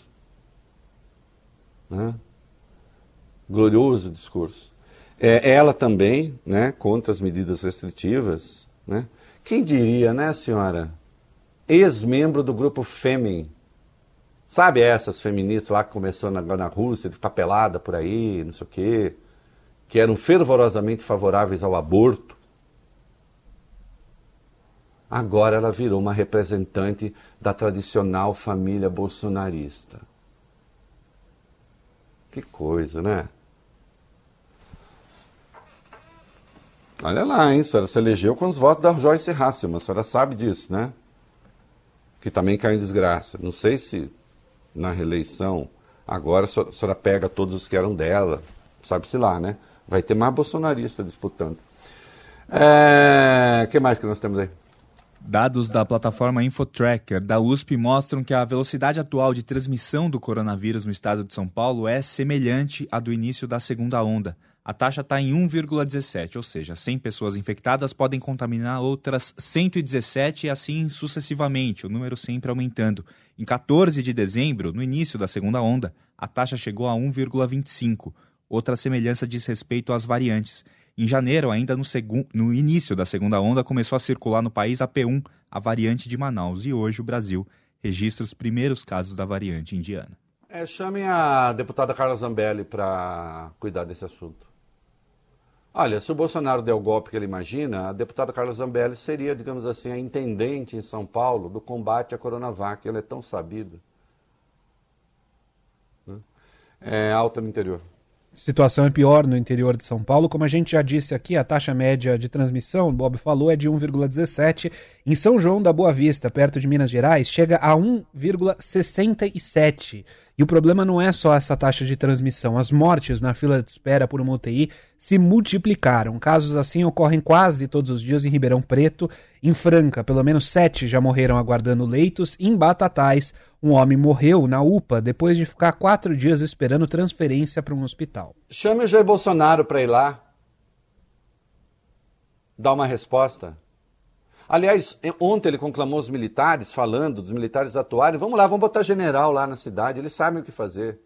né? Glorioso discurso. Ela também, né, contra as medidas restritivas, né? Quem diria, né, senhora? Ex-membro do grupo Fêmen. Sabe essas feministas lá que começou na Rússia, de ficar pelada por aí, não sei o quê, que eram fervorosamente favoráveis ao aborto? Agora ela virou uma representante da tradicional família bolsonarista. Que coisa, né? Olha lá, hein? A senhora se elegeu com os votos da Joyce Hasselmann. A senhora sabe disso, né? Que também caiu em desgraça. Não sei se na reeleição agora a senhora pega todos os que eram dela. Sabe-se lá, né? Vai ter mais bolsonarista disputando. O que mais que nós temos aí? Dados da plataforma InfoTracker da USP mostram que a velocidade atual de transmissão do coronavírus no estado de São Paulo é semelhante à do início da segunda onda. A taxa está em 1,17, ou seja, 100 pessoas infectadas podem contaminar outras 117 e assim sucessivamente, o número sempre aumentando. Em 14 de dezembro, no início da segunda onda, a taxa chegou a 1,25. Outra semelhança diz respeito às variantes. Em janeiro, ainda no início da segunda onda, começou a circular no país a P1, a variante de Manaus. E hoje o Brasil registra os primeiros casos da variante indiana. Chamem a deputada Carla Zambelli para cuidar desse assunto. Olha, se o Bolsonaro der o golpe que ele imagina, a deputada Carla Zambelli seria, digamos assim, a intendente em São Paulo do combate à Coronavac. Ela é tão sabida. Alta no interior. A situação é pior no interior de São Paulo. Como a gente já disse aqui, a taxa média de transmissão, o Bob falou, é de 1,17. Em São João da Boa Vista, perto de Minas Gerais, chega a 1,67. E o problema não é só essa taxa de transmissão. As mortes na fila de espera por uma UTI se multiplicaram. Casos assim ocorrem quase todos os dias em Ribeirão Preto. Em Franca, pelo menos 7 já morreram aguardando leitos. Em Batatais, um homem morreu na UPA depois de ficar 4 dias esperando transferência para um hospital. Chame o Jair Bolsonaro para ir lá dar uma resposta. Aliás, ontem ele conclamou os militares, falando dos militares atuarem. Vamos lá, vamos botar general lá na cidade, eles sabem o que fazer.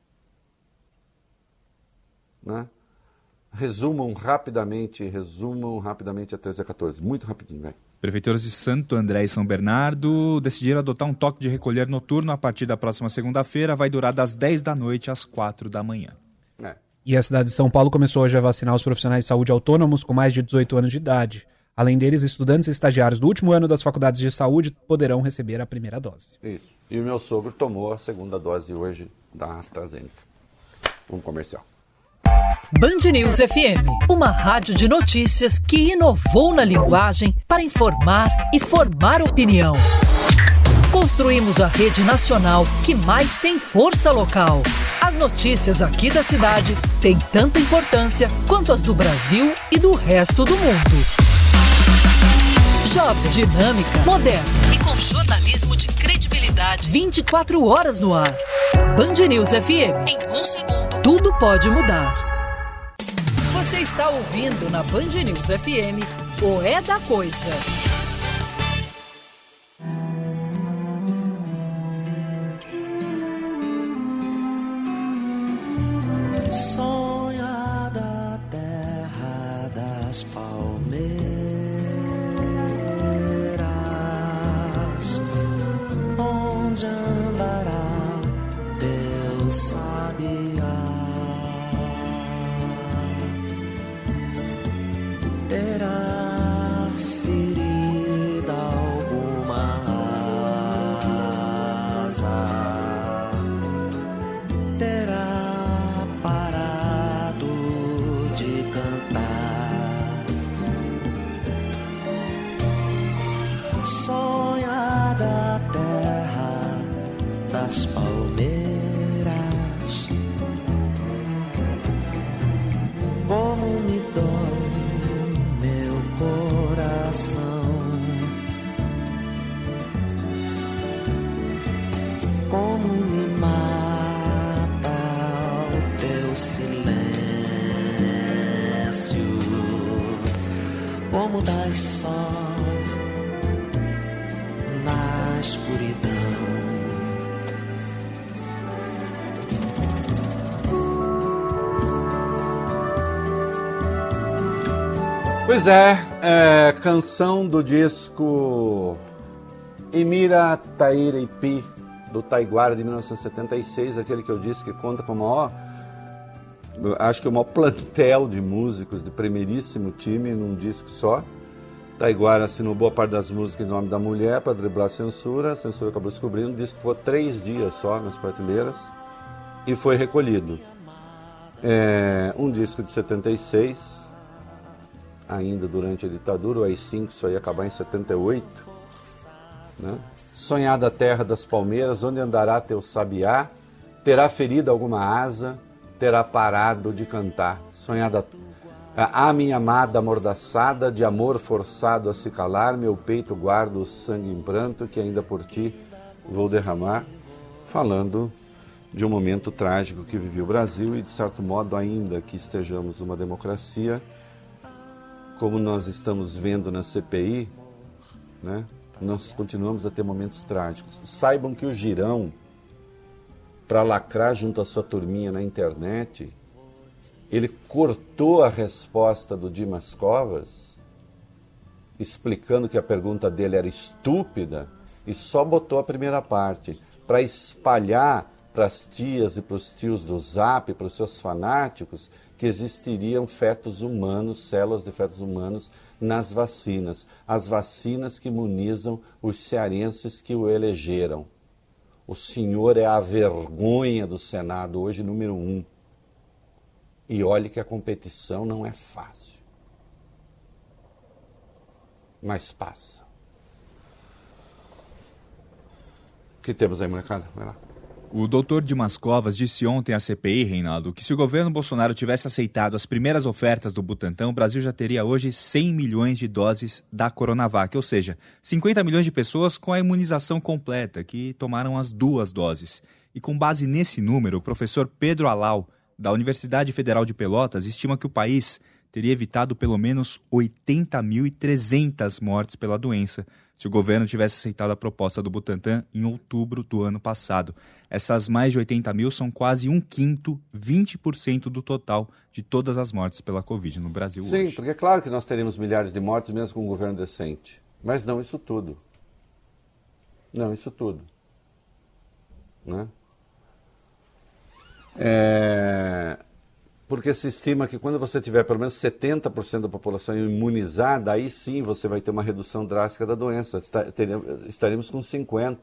Né? Resumam rapidamente a 13 a 14. Muito rapidinho, velho. Prefeituras de Santo André e São Bernardo decidiram adotar um toque de recolher noturno a partir da próxima segunda-feira. Vai durar das 10 da noite às 4 da manhã. E a cidade de São Paulo começou hoje a vacinar os profissionais de saúde autônomos com mais de 18 anos de idade. Além deles, estudantes e estagiários do último ano das faculdades de saúde poderão receber a primeira dose. Isso. E o meu sogro tomou a segunda dose hoje da AstraZeneca. Um comercial. Band News FM, uma rádio de notícias que inovou na linguagem para informar e formar opinião. Construímos a rede nacional que mais tem força local. As notícias aqui da cidade têm tanta importância quanto as do Brasil e do resto do mundo. Jovem, dinâmica, moderna e com jornalismo de credibilidade 24 horas no ar. Band News FM. Em um segundo, tudo pode mudar. Você está ouvindo na Band News FM o É da Coisa. Sonhada terra das palmeiras, onde andará teu sabiá? Terá ferida alguma asa? Terá parado de cantar? Sonhada terra das palmeiras, como me dói meu coração, como me mata o teu silêncio, como dás sol na escuridão. Pois é, canção do disco Imira Taira Ipi, do Taiguara, de 1976, aquele que eu disse que conta com o maior, acho que o maior plantel de músicos de primeiríssimo time num disco só. Taiguara assinou boa parte das músicas em nome da mulher para driblar a censura acabou descobrindo, o disco ficou 3 dias só nas prateleiras e foi recolhido. Um disco de 76, ainda durante a ditadura, o AI-5 só ia acabar em 78, né? Sonhada terra das palmeiras, onde andará teu sabiá? Terá ferido alguma asa? Terá parado de cantar? Sonhada a minha amada amordaçada, de amor forçado a se calar, meu peito guarda o sangue em pranto, que ainda por ti vou derramar, falando de um momento trágico que viveu o Brasil e, de certo modo, ainda que estejamos numa democracia, como nós estamos vendo na CPI, né, nós continuamos a ter momentos trágicos. Saibam que o Girão, para lacrar junto à sua turminha na internet, ele cortou a resposta do Dimas Covas, explicando que a pergunta dele era estúpida, e só botou a primeira parte, para espalhar para as tias e para os tios do Zap, para os seus fanáticos, que existiriam fetos humanos, células de fetos humanos nas vacinas. As vacinas que imunizam os cearenses que o elegeram. O senhor é a vergonha do Senado, hoje número 1. E olhe que a competição não é fácil. Mas passa. O que temos aí, molecada? Vai lá. O doutor Dimas Covas disse ontem à CPI, Reinaldo, que se o governo Bolsonaro tivesse aceitado as primeiras ofertas do Butantan, o Brasil já teria hoje 100 milhões de doses da Coronavac, ou seja, 50 milhões de pessoas com a imunização completa, que tomaram as 2 doses. E com base nesse número, o professor Pedro Alau, da Universidade Federal de Pelotas, estima que o país teria evitado pelo menos 80.300 mortes pela doença, se o governo tivesse aceitado a proposta do Butantan em outubro do ano passado. Essas mais de 80 mil são quase 1/5, 20% do total de todas as mortes pela Covid no Brasil hoje. Sim, porque é claro que nós teríamos milhares de mortes mesmo com um governo decente. Mas não isso tudo. Não isso tudo. Né? Porque se estima que quando você tiver pelo menos 70% da população imunizada, aí sim você vai ter uma redução drástica da doença. Estaremos com 50%.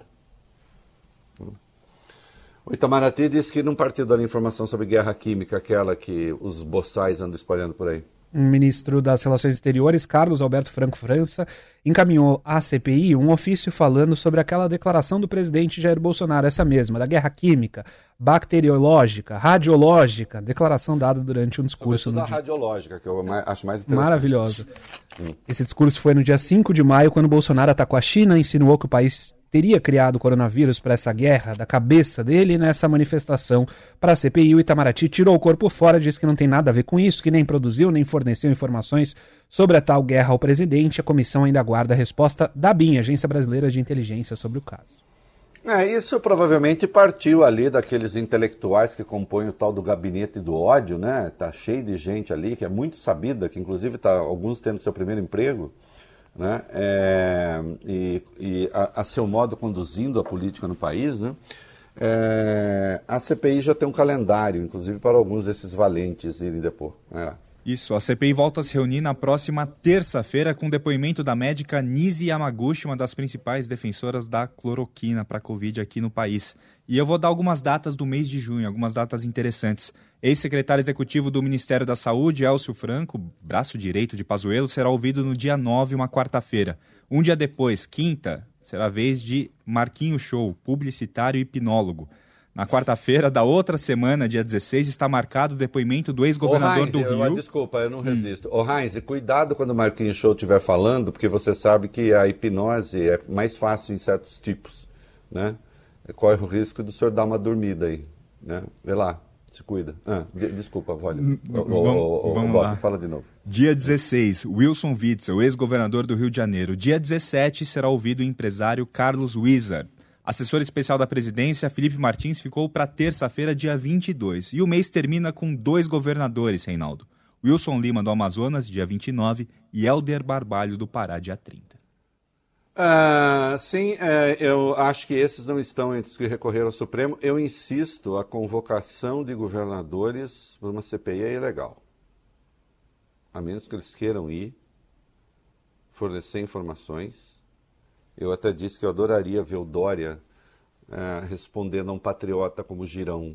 O Itamaraty disse que não partiu da informação sobre guerra química, aquela que os boçais andam espalhando por aí. O ministro das Relações Exteriores, Carlos Alberto Franco França, encaminhou à CPI um ofício falando sobre aquela declaração do presidente Jair Bolsonaro, essa mesma, da guerra química, bacteriológica, radiológica, declaração dada durante um discurso. Da radiológica, que eu acho mais interessante. Maravilhosa. Esse discurso foi no dia 5 de maio, quando Bolsonaro atacou a China, insinuou que o país teria criado o coronavírus para essa guerra da cabeça dele nessa manifestação para a CPI. O Itamaraty tirou o corpo fora, disse que não tem nada a ver com isso, que nem produziu nem forneceu informações sobre a tal guerra ao presidente. A comissão ainda aguarda a resposta da ABIN, Agência Brasileira de Inteligência, sobre o caso. Isso provavelmente partiu ali daqueles intelectuais que compõem o tal do gabinete do ódio, né? Tá cheio de gente ali que é muito sabida, que inclusive tá alguns tendo seu primeiro emprego, né? A seu modo conduzindo a política no país, né? A CPI já tem um calendário, inclusive para alguns desses valentes irem depor. Isso, a CPI volta a se reunir na próxima terça-feira com o depoimento da médica Nisi Yamaguchi, uma das principais defensoras da cloroquina para a Covid aqui no país. E eu vou dar algumas datas do mês de junho, algumas datas interessantes. Ex-secretário executivo do Ministério da Saúde, Elcio Franco, braço direito de Pazuello, será ouvido no dia 9, uma quarta-feira. Um dia depois, quinta, será a vez de Marquinho Show, publicitário e hipnólogo. Na quarta-feira da outra semana, dia 16, está marcado o depoimento do ex-governador do Rio. Desculpa, eu não resisto. Heinz, cuidado quando o Marquinhos Show estiver falando, porque você sabe que a hipnose é mais fácil em certos tipos, né? Corre o risco do senhor dar uma dormida aí, né? Vê lá, se cuida. Desculpa, Bob, fala de novo. Dia 16, Wilson Witzel, ex-governador do Rio de Janeiro. Dia 17, será ouvido o empresário Carlos Wizard. Assessor especial da presidência, Felipe Martins, ficou para terça-feira, dia 22. E o mês termina com 2 governadores, Reinaldo. Wilson Lima, do Amazonas, dia 29, e Helder Barbalho, do Pará, dia 30. Eu acho que esses não estão entre os que recorreram ao Supremo. Eu insisto, a convocação de governadores para uma CPI é ilegal. A menos que eles queiram ir, fornecer informações. Eu até disse que eu adoraria ver o Dória respondendo a um patriota como Girão,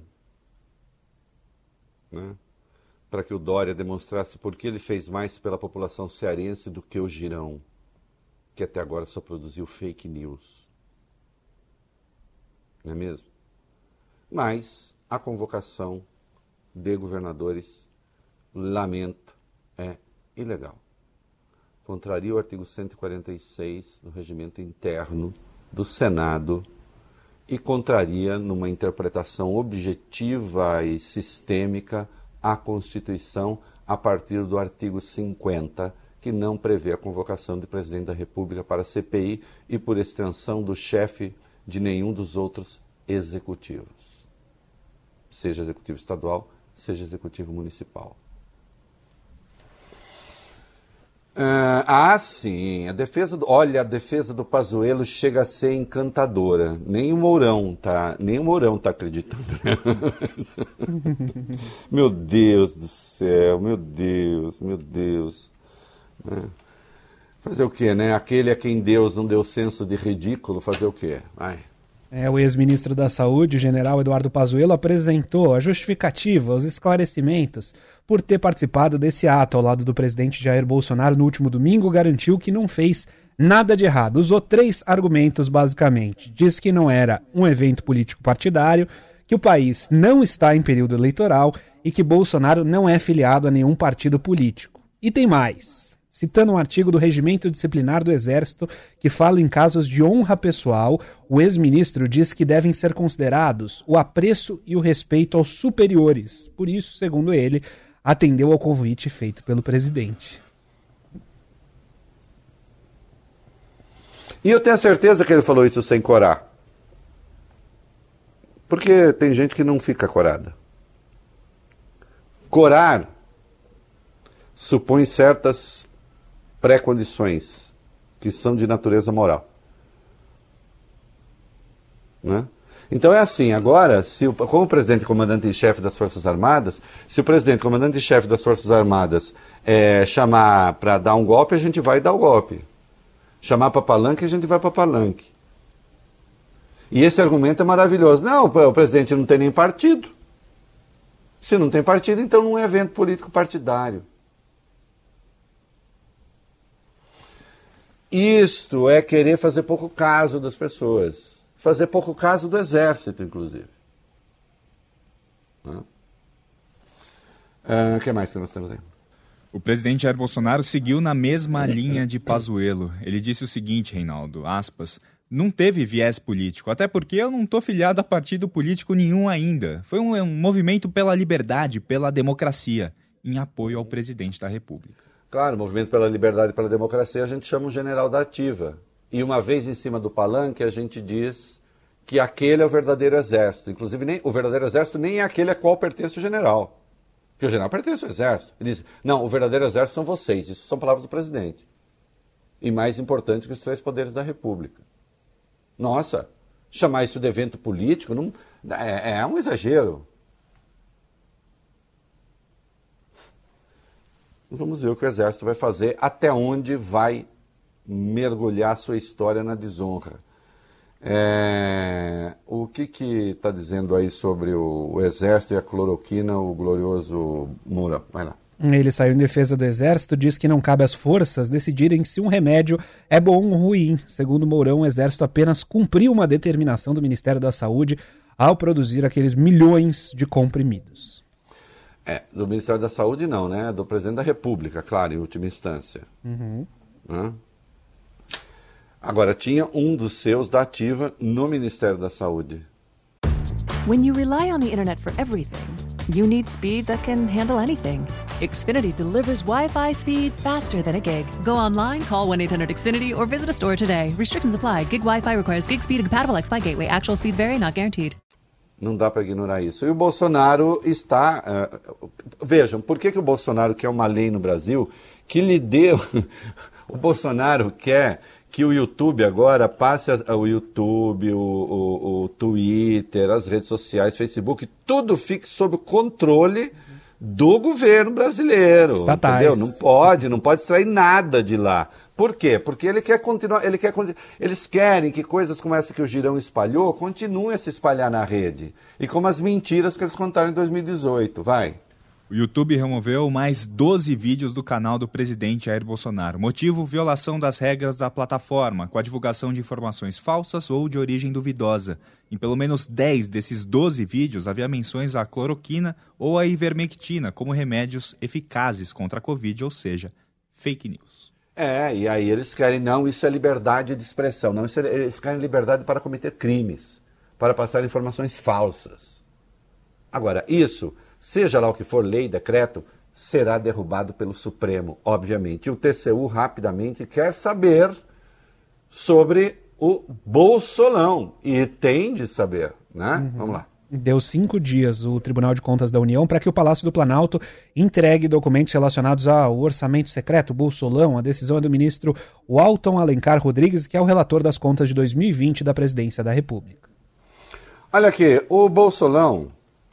né? Para que o Dória demonstrasse por que ele fez mais pela população cearense do que o Girão, que até agora só produziu fake news. Não é mesmo? Mas a convocação de governadores, lamento, é ilegal. Contraria o artigo 146 do regimento interno do Senado e contraria, numa interpretação objetiva e sistêmica, a Constituição a partir do artigo 50, que não prevê a convocação de presidente da República para a CPI e, por extensão, do chefe de nenhum dos outros executivos, seja executivo estadual, seja executivo municipal. Sim, a defesa do Pazuello chega a ser encantadora. Nem o Mourão tá acreditando. Meu Deus do céu, meu Deus. Fazer o quê, né? Aquele a quem Deus não deu senso de ridículo, fazer o quê? O ex-ministro da Saúde, o general Eduardo Pazuello, apresentou a justificativa, os esclarecimentos por ter participado desse ato ao lado do presidente Jair Bolsonaro no último domingo. Garantiu que não fez nada de errado. Usou 3 argumentos, basicamente. Diz que não era um evento político partidário, que o país não está em período eleitoral e que Bolsonaro não é filiado a nenhum partido político. E tem mais. Citando um artigo do Regimento Disciplinar do Exército que fala em casos de honra pessoal, o ex-ministro diz que devem ser considerados o apreço e o respeito aos superiores. Por isso, segundo ele, atendeu ao convite feito pelo presidente. E eu tenho a certeza que ele falou isso sem corar. Porque tem gente que não fica corada. Corar supõe certas pré-condições que são de natureza moral, né? Então é assim, agora, como o presidente e comandante-em-chefe das Forças Armadas, se o presidente e comandante-em-chefe das Forças Armadas chamar para dar um golpe, a gente vai dar o golpe. Chamar para palanque, a gente vai para palanque. E esse argumento é maravilhoso. Não, o presidente não tem nem partido. Se não tem partido, então não é evento político partidário. Isto é querer fazer pouco caso das pessoas. Fazer pouco caso do Exército, inclusive. O que mais que nós temos aí? O presidente Jair Bolsonaro seguiu na mesma linha de Pazuello. Ele disse o seguinte, Reinaldo, aspas, não teve viés político, até porque eu não estou filiado a partido político nenhum ainda. Foi um movimento pela liberdade, pela democracia, em apoio ao presidente da República. Claro, o movimento pela liberdade e pela democracia a gente chama um general da ativa. E uma vez em cima do palanque a gente diz que aquele é o verdadeiro exército. Inclusive, o verdadeiro exército nem é aquele a qual pertence o general. Porque o general pertence ao exército. Ele diz, não, o verdadeiro exército são vocês. Isso são palavras do presidente. E mais importante que os 3 poderes da República. Nossa, chamar isso de evento político não, é um exagero. Vamos ver o que o Exército vai fazer, até onde vai mergulhar sua história na desonra. O que está dizendo aí sobre o Exército e a cloroquina, o glorioso Moura? Vai lá. Ele saiu em defesa do Exército, diz que não cabe às forças decidirem se um remédio é bom ou ruim. Segundo Mourão, o Exército apenas cumpriu uma determinação do Ministério da Saúde ao produzir aqueles milhões de comprimidos. Do Ministério da Saúde não, né? Do Presidente da República, claro, em última instância. Agora, tinha um dos seus da ativa no Ministério da Saúde. When you rely on the internet for everything, you need speed that can handle anything. Xfinity delivers Wi-Fi speed faster than a gig. Go online, call 1-800-XFINITY or visit a store today. Restrictions apply. Gig Wi-Fi requires gig speed and compatible X-Fi gateway. Actual speeds vary, not guaranteed. Não dá para ignorar isso. E o Bolsonaro está... vejam, por que o Bolsonaro quer uma lei no Brasil que lhe deu... O Bolsonaro quer que o YouTube agora passe o YouTube, o Twitter, as redes sociais, Facebook, tudo fique sob o controle do governo brasileiro. Estatais. Entendeu? Não pode extrair nada de lá. Por quê? Porque ele quer continuar, eles querem que coisas como essa que o Girão espalhou continuem a se espalhar na rede. E como as mentiras que eles contaram em 2018. Vai. O YouTube removeu mais 12 vídeos do canal do presidente Jair Bolsonaro. Motivo: violação das regras da plataforma, com a divulgação de informações falsas ou de origem duvidosa. Em pelo menos 10 desses 12 vídeos havia menções à cloroquina ou à ivermectina como remédios eficazes contra a Covid, ou seja, fake news. E aí eles querem, não, isso é liberdade de expressão, não, eles querem liberdade para cometer crimes, para passar informações falsas. Agora, isso... seja lá o que for, lei, decreto, será derrubado pelo Supremo, obviamente. E o TCU rapidamente quer saber sobre o Bolsolão. E tem de saber, né? Vamos lá. Deu 5 dias o Tribunal de Contas da União para que o Palácio do Planalto entregue documentos relacionados ao orçamento secreto, Bolsolão. A decisão é do ministro Walton Alencar Rodrigues, que é o relator das contas de 2020 da Presidência da República. Olha aqui, o Bolsolão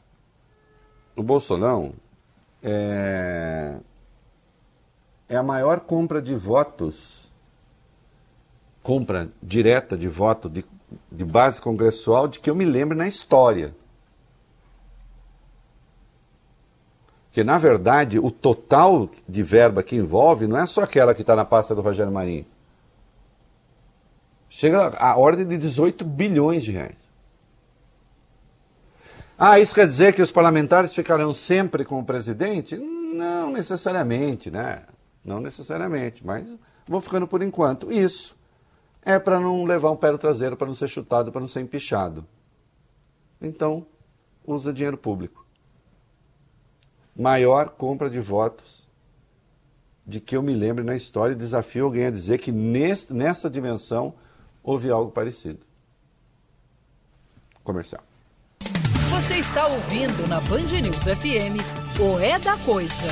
é a maior compra de votos, compra direta de voto de base congressual de que eu me lembro na história. Porque, na verdade, o total de verba que envolve não é só aquela que está na pasta do Rogério Marinho. Chega à ordem de 18 bilhões de reais. Isso quer dizer que os parlamentares ficarão sempre com o presidente? Não necessariamente, né? Não necessariamente, mas vão ficando por enquanto. Isso é para não levar um pé no traseiro, para não ser chutado, para não ser empichado. Então, usa dinheiro público. Maior compra de votos de que eu me lembre na história, e desafio alguém a dizer que nessa dimensão houve algo parecido. Comercial. Você está ouvindo na Band News FM o É da Coisa.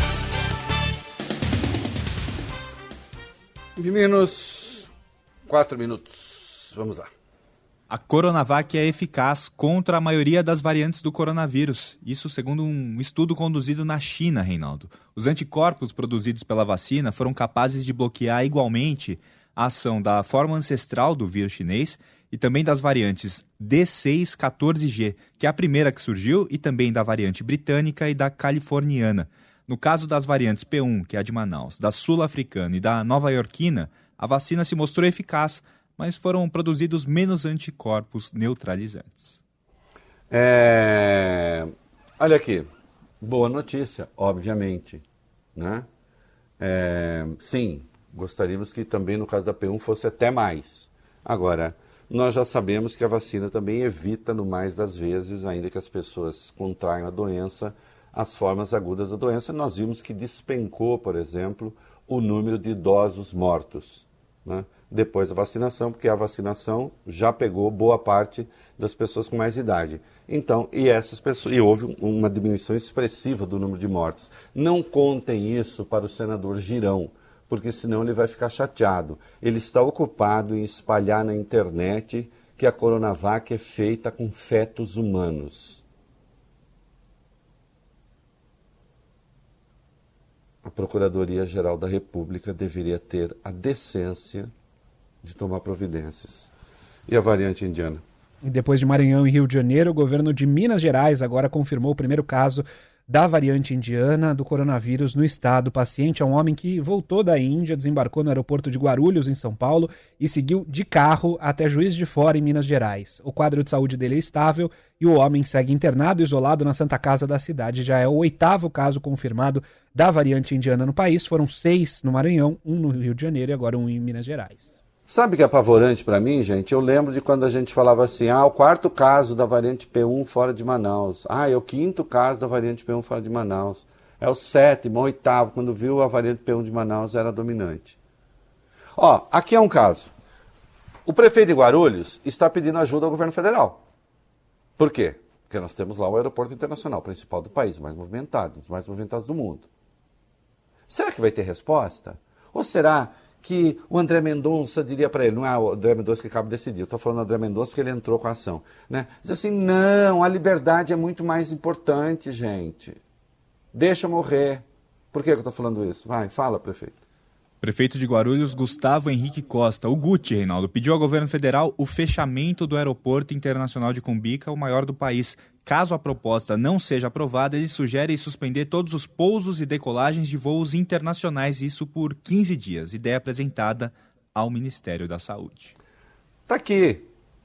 Meninos, 4 minutos. Vamos lá. A Coronavac é eficaz contra a maioria das variantes do coronavírus. Isso segundo um estudo conduzido na China, Reinaldo. Os anticorpos produzidos pela vacina foram capazes de bloquear igualmente a ação da forma ancestral do vírus chinês e também das variantes D614G, que é a primeira que surgiu, e também da variante britânica e da californiana. No caso das variantes P1, que é a de Manaus, da sul-africana e da nova-iorquina, a vacina se mostrou eficaz, mas foram produzidos menos anticorpos neutralizantes. Olha aqui, boa notícia, obviamente, né? Sim, gostaríamos que também no caso da P1 fosse até mais. Agora, nós já sabemos que a vacina também evita, no mais das vezes, ainda que as pessoas contraiam a doença, as formas agudas da doença. Nós vimos que despencou, por exemplo, o número de idosos mortos, né, depois da vacinação, porque a vacinação já pegou boa parte das pessoas com mais idade. Então, e houve uma diminuição expressiva do número de mortos. Não contem isso para o senador Girão, porque senão ele vai ficar chateado. Ele está ocupado em espalhar na internet que a Coronavac é feita com fetos humanos. A Procuradoria-Geral da República deveria ter a decência de tomar providências. E a variante indiana? Depois de Maranhão e Rio de Janeiro, o governo de Minas Gerais agora confirmou o primeiro caso da variante indiana do coronavírus no estado. O paciente é um homem que voltou da Índia, desembarcou no aeroporto de Guarulhos, em São Paulo, e seguiu de carro até Juiz de Fora, em Minas Gerais. O quadro de saúde dele é estável e o homem segue internado e isolado na Santa Casa da cidade. Já é o 8º caso confirmado da variante indiana no país. Foram 6 no Maranhão, 1 no Rio de Janeiro e agora 1 em Minas Gerais. Sabe o que é apavorante para mim, gente? Eu lembro de quando a gente falava assim, o 4º caso da variante P1 fora de Manaus. É o 5º caso da variante P1 fora de Manaus. É o 7º, 8º, quando viu a variante P1 de Manaus era dominante. Aqui é um caso. O prefeito de Guarulhos está pedindo ajuda ao governo federal. Por quê? Porque nós temos lá o aeroporto internacional principal do país, mais movimentado, um dos mais movimentados do mundo. Será que vai ter resposta? Ou será que o André Mendonça diria para ele, não é o André Mendonça que acaba de decidir, eu estou falando do André Mendonça porque ele entrou com a ação, né? Diz assim, não, a liberdade é muito mais importante, gente. Deixa eu morrer. Por que eu estou falando isso? Vai, fala, prefeito. Prefeito de Guarulhos, Gustavo Henrique Costa, o Guti, Reinaldo, pediu ao governo federal o fechamento do Aeroporto Internacional de Cumbica, o maior do país. Caso a proposta não seja aprovada, ele sugere suspender todos os pousos e decolagens de voos internacionais, isso por 15 dias. Ideia apresentada ao Ministério da Saúde. Está aqui.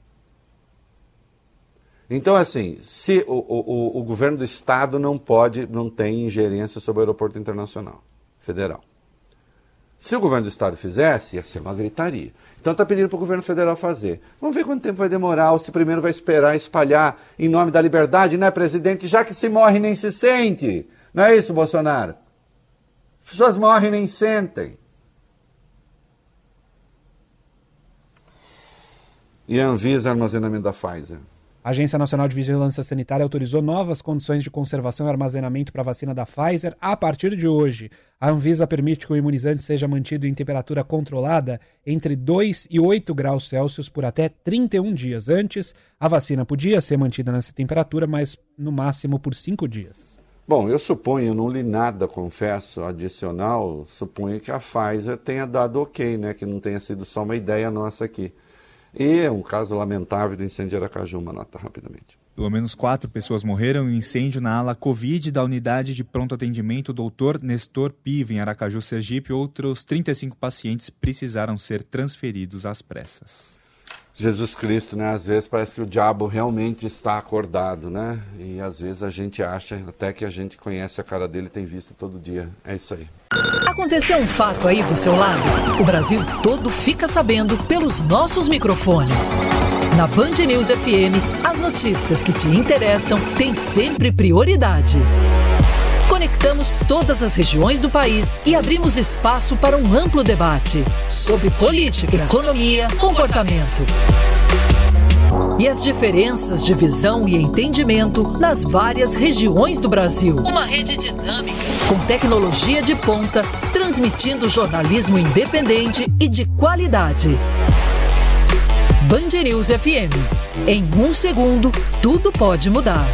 Então, assim, se o governo do Estado não tem ingerência sobre o Aeroporto Internacional Federal. Se o governo do Estado fizesse, ia ser uma gritaria. Então está pedindo para o governo federal fazer. Vamos ver quanto tempo vai demorar, ou se primeiro vai esperar espalhar em nome da liberdade, né, presidente? Já que se morre nem se sente. Não é isso, Bolsonaro? As pessoas morrem e nem sentem. E a Anvisa, armazenamento da Pfizer. A Agência Nacional de Vigilância Sanitária autorizou novas condições de conservação e armazenamento para a vacina da Pfizer a partir de hoje. A Anvisa permite que o imunizante seja mantido em temperatura controlada entre 2 e 8 graus Celsius por até 31 dias. Antes, a vacina podia ser mantida nessa temperatura, mas no máximo por 5 dias. Bom, eu suponho, eu não li nada, confesso, adicional, suponho que a Pfizer tenha dado ok, né? Que não tenha sido só uma ideia nossa aqui. E é um caso lamentável do incêndio de Aracaju, uma nota rapidamente. Pelo menos 4 pessoas morreram em um incêndio na ala Covid da unidade de pronto atendimento Dr. Nestor Piva, em Aracaju, Sergipe. Outros 35 pacientes precisaram ser transferidos às pressas. Jesus Cristo, né? Às vezes parece que o diabo realmente está acordado, né? E às vezes a gente acha até que a gente conhece a cara dele e tem visto todo dia. É isso aí. Aconteceu um fato aí do seu lado? O Brasil todo fica sabendo pelos nossos microfones. Na Band News FM, as notícias que te interessam têm sempre prioridade. Conectamos todas as regiões do país e abrimos espaço para um amplo debate sobre política, economia, comportamento. E as diferenças de visão e entendimento nas várias regiões do Brasil. Uma rede dinâmica, com tecnologia de ponta, transmitindo jornalismo independente e de qualidade. Band News FM. Em 1 segundo, tudo pode mudar.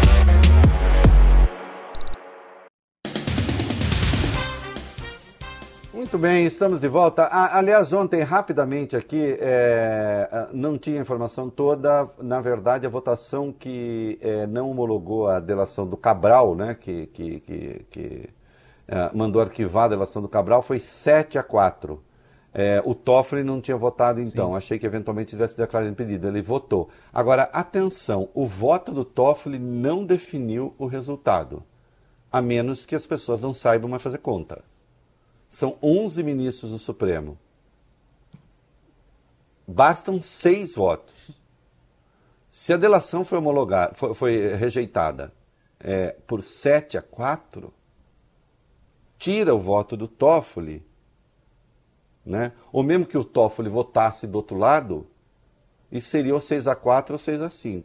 Muito bem, estamos de volta. Aliás, ontem, rapidamente aqui, não tinha a informação toda. Na verdade, a votação que não homologou a delação do Cabral, né, que mandou arquivar a delação do Cabral, foi 7-4. O Toffoli não tinha votado, então. Sim. Achei que eventualmente tivesse declarado impedido. Ele votou. Agora, atenção, o voto do Toffoli não definiu o resultado, a menos que as pessoas não saibam mais fazer conta. São 11 ministros do Supremo. bastam 6 votos. Se a delação foi rejeitada por 7-4, tira o voto do Toffoli, né? Ou mesmo que o Toffoli votasse do outro lado, e seria ou 6-4 ou 6-5.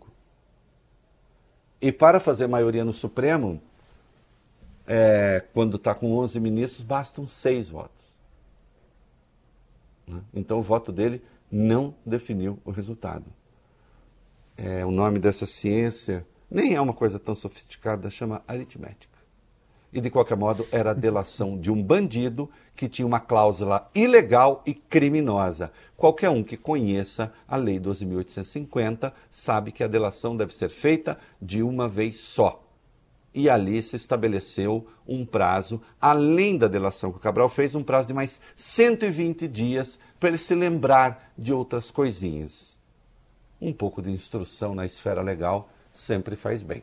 E para fazer maioria no Supremo, quando está com 11 ministros, bastam 6 votos. Né? Então o voto dele não definiu o resultado. O nome dessa ciência nem é uma coisa tão sofisticada, chama aritmética. E de qualquer modo era a delação de um bandido que tinha uma cláusula ilegal e criminosa. Qualquer um que conheça a Lei 12.850 sabe que a delação deve ser feita de uma vez só. E ali se estabeleceu um prazo, além da delação que o Cabral fez, um prazo de mais 120 dias para ele se lembrar de outras coisinhas. Um pouco de instrução na esfera legal sempre faz bem.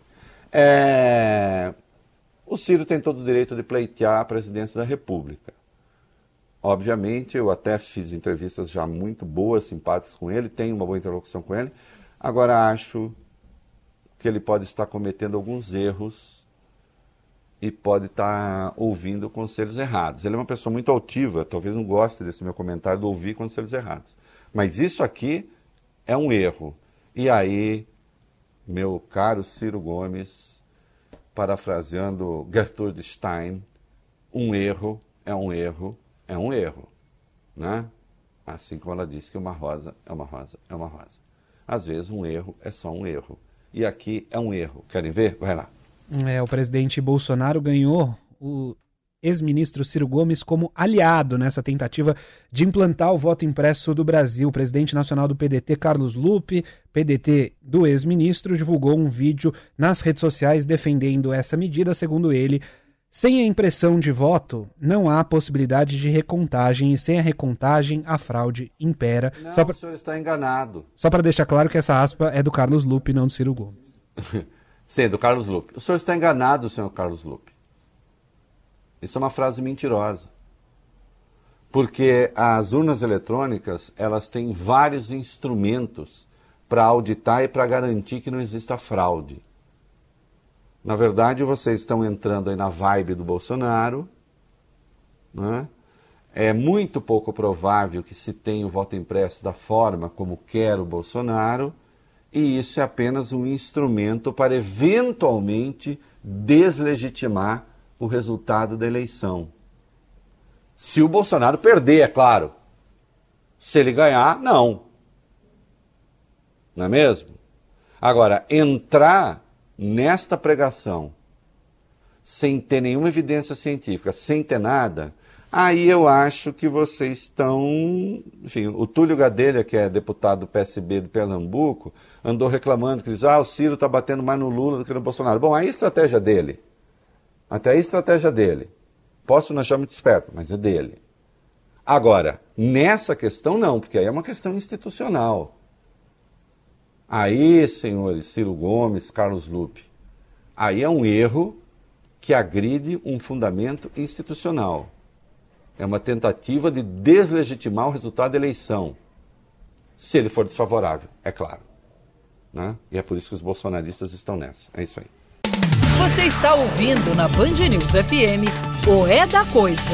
O Ciro tem todo o direito de pleitear a presidência da República. Obviamente, eu até fiz entrevistas já muito boas, simpáticas com ele, tenho uma boa interlocução com ele. Agora acho que ele pode estar cometendo alguns erros e pode estar ouvindo conselhos errados. Ele é uma pessoa muito altiva, talvez não goste desse meu comentário de ouvir conselhos errados. Mas isso aqui é um erro. E aí, meu caro Ciro Gomes, parafraseando Gertrude Stein, um erro é um erro é um erro, né? Assim como ela disse que uma rosa é uma rosa é uma rosa. Às vezes um erro é só um erro. E aqui é um erro. Querem ver? Vai lá. O presidente Bolsonaro ganhou o ex-ministro Ciro Gomes como aliado nessa tentativa de implantar o voto impresso do Brasil. O presidente nacional do PDT, Carlos Lupe, PDT do ex-ministro, divulgou um vídeo nas redes sociais defendendo essa medida. Segundo ele, sem a impressão de voto, não há possibilidade de recontagem, e sem a recontagem, a fraude impera. Não, o senhor está enganado. Só para deixar claro que essa aspa é do Carlos Lupe, não do Ciro Gomes. Sim, do Carlos Lupe. O senhor está enganado, senhor Carlos Lupe. Isso é uma frase mentirosa. Porque as urnas eletrônicas, elas têm vários instrumentos para auditar e para garantir que não exista fraude. Na verdade, vocês estão entrando aí na vibe do Bolsonaro, né? É muito pouco provável que se tenha o voto impresso da forma como quer o Bolsonaro, e isso é apenas um instrumento para eventualmente deslegitimar o resultado da eleição. Se o Bolsonaro perder, é claro. Se ele ganhar, não. Não é mesmo? Agora, entrar nesta pregação sem ter nenhuma evidência científica, sem ter nada, aí eu acho que vocês estão... Enfim, o Túlio Gadelha, que é deputado do PSB de Pernambuco, andou reclamando que diz, o Ciro está batendo mais no Lula do que no Bolsonaro. Bom, aí a estratégia dele. Até a estratégia dele. Posso não achar muito esperto, mas é dele. Agora, nessa questão não, porque aí é uma questão institucional. Aí, senhores, Ciro Gomes, Carlos Lupe, aí é um erro que agride um fundamento institucional. É uma tentativa de deslegitimar o resultado da eleição, se ele for desfavorável, é claro. Né? E é por isso que os bolsonaristas estão nessa. É isso aí. Você está ouvindo na Band News FM o É da Coisa.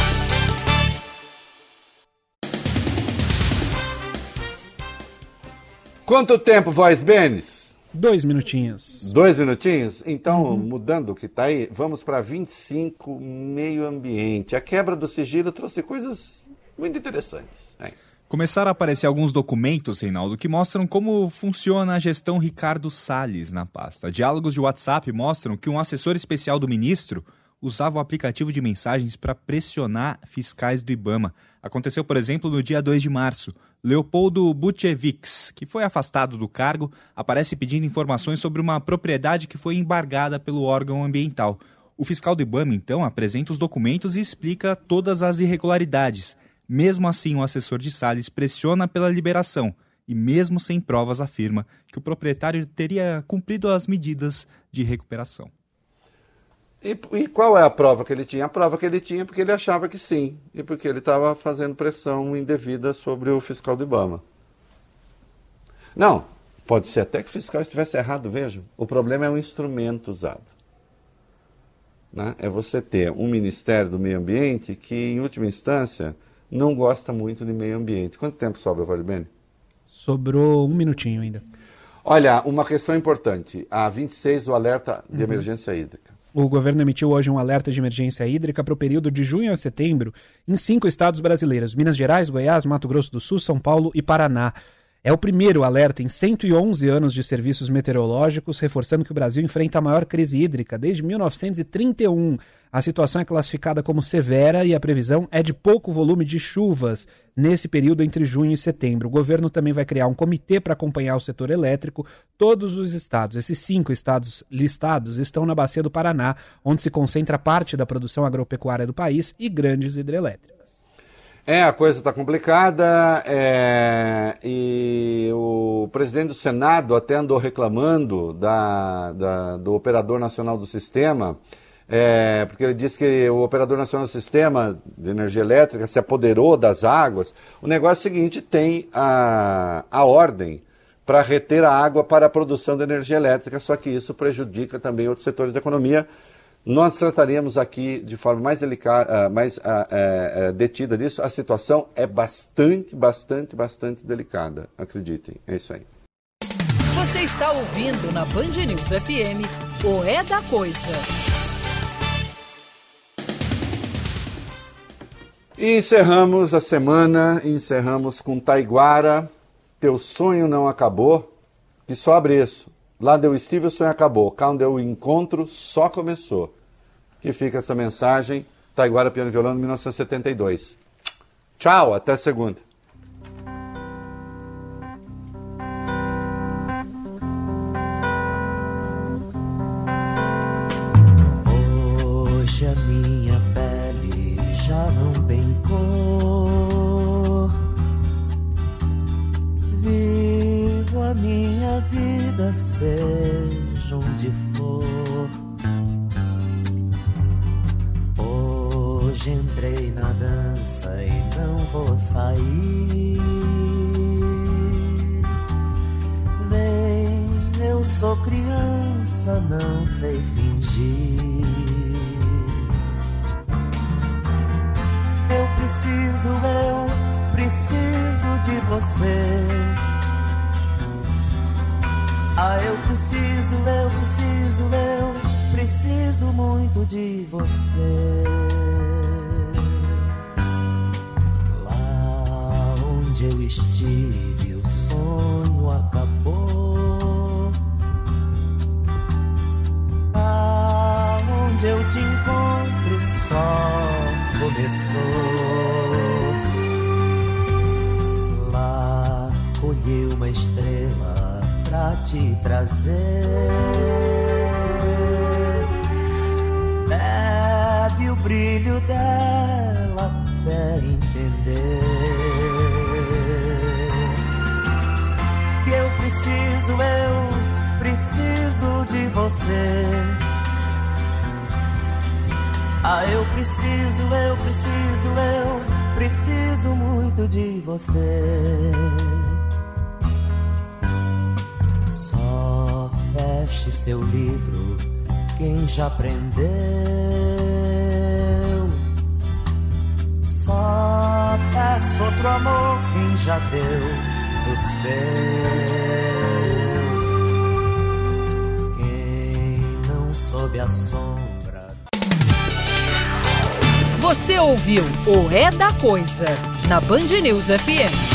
Quanto tempo, Voz Benes? 2 minutinhos. 2 minutinhos? Então, mudando o que está aí, vamos para 25, meio ambiente. A quebra do sigilo trouxe coisas muito interessantes. Começaram a aparecer alguns documentos, Reinaldo, que mostram como funciona a gestão Ricardo Salles na pasta. Diálogos de WhatsApp mostram que um assessor especial do ministro usava o aplicativo de mensagens para pressionar fiscais do IBAMA. Aconteceu, por exemplo, no dia 2 de março. Leopoldo Butchevics, que foi afastado do cargo, aparece pedindo informações sobre uma propriedade que foi embargada pelo órgão ambiental. O fiscal do IBAMA, então, apresenta os documentos e explica todas as irregularidades. Mesmo assim, o assessor de Salles pressiona pela liberação e, mesmo sem provas, afirma que o proprietário teria cumprido as medidas de recuperação. E qual é a prova que ele tinha? A prova que ele tinha porque ele achava que sim, e porque ele estava fazendo pressão indevida sobre o fiscal do IBAMA. Não, pode ser até que o fiscal estivesse errado, vejam. O problema é o instrumento usado. Né? É você ter um Ministério do Meio Ambiente que, em última instância, não gosta muito de meio ambiente. Quanto tempo sobra, Valibene? Sobrou 1 minutinho ainda. Olha, uma questão importante. A 26, o alerta de emergência hídrica. O governo emitiu hoje um alerta de emergência hídrica para o período de junho a setembro em 5 estados brasileiros: Minas Gerais, Goiás, Mato Grosso do Sul, São Paulo e Paraná. É o primeiro alerta em 111 anos de serviços meteorológicos, reforçando que o Brasil enfrenta a maior crise hídrica desde 1931. A situação é classificada como severa e a previsão é de pouco volume de chuvas nesse período entre junho e setembro. O governo também vai criar um comitê para acompanhar o setor elétrico. Todos os estados, esses 5 estados listados, estão na Bacia do Paraná, onde se concentra parte da produção agropecuária do país e grandes hidrelétricas. A coisa está complicada e o presidente do Senado até andou reclamando do Operador Nacional do Sistema, porque ele disse que o Operador Nacional do Sistema de Energia Elétrica se apoderou das águas. O negócio é o seguinte, tem a ordem para reter a água para a produção de energia elétrica, só que isso prejudica também outros setores da economia. Nós trataríamos aqui de forma mais delicada, mais detida disso. A situação é bastante delicada, acreditem. É isso aí. Você está ouvindo na Band News FM o É da Coisa. E encerramos a semana, com Taiguara, Teu Sonho Não Acabou, que só abre isso. Lá onde eu estive, o sonho acabou. Cá onde eu encontro, só começou. Que fica essa mensagem. Taiguara, piano e violão, 1972. Tchau, até segunda. Hoje a minha pele já não tem cor. Vivo a minha vida, seja onde for. Hoje entrei na dança e não vou sair. Vem, eu sou criança, não sei fingir. Eu preciso de você. Eu preciso muito de você. Lá onde eu estive, o sonho acabou. Lá onde eu te encontro, só começou. Lá colhi uma estrela pra te trazer. Bebe o brilho dela até entender que eu preciso de você. Eu preciso muito de você. Só feche seu livro quem já aprendeu. Só peço outro amor quem já deu o seu. Quem não soube a sombra. Você ouviu o É da Coisa na Band News FM.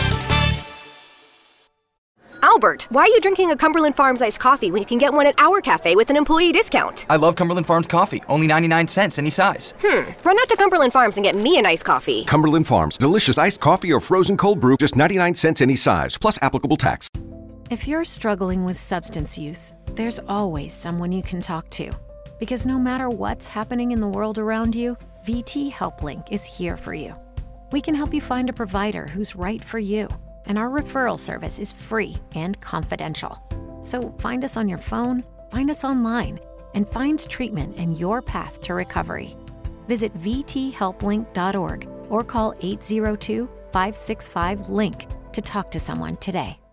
Albert, why are you drinking a Cumberland Farms iced coffee when you can get one at our cafe with an employee discount? I love Cumberland Farms coffee, only 99 cents any size. Run out to Cumberland Farms and get me an iced coffee. Cumberland Farms, delicious iced coffee or frozen cold brew, just 99 cents any size, plus applicable tax. If you're struggling with substance use, there's always someone you can talk to. Because no matter what's happening in the world around you, VT HelpLink is here for you. We can help you find a provider who's right for you. And our referral service is free and confidential. So find us on your phone, find us online, and find treatment and your path to recovery. Visit vthelplink.org or call 802-565-LINK to talk to someone today.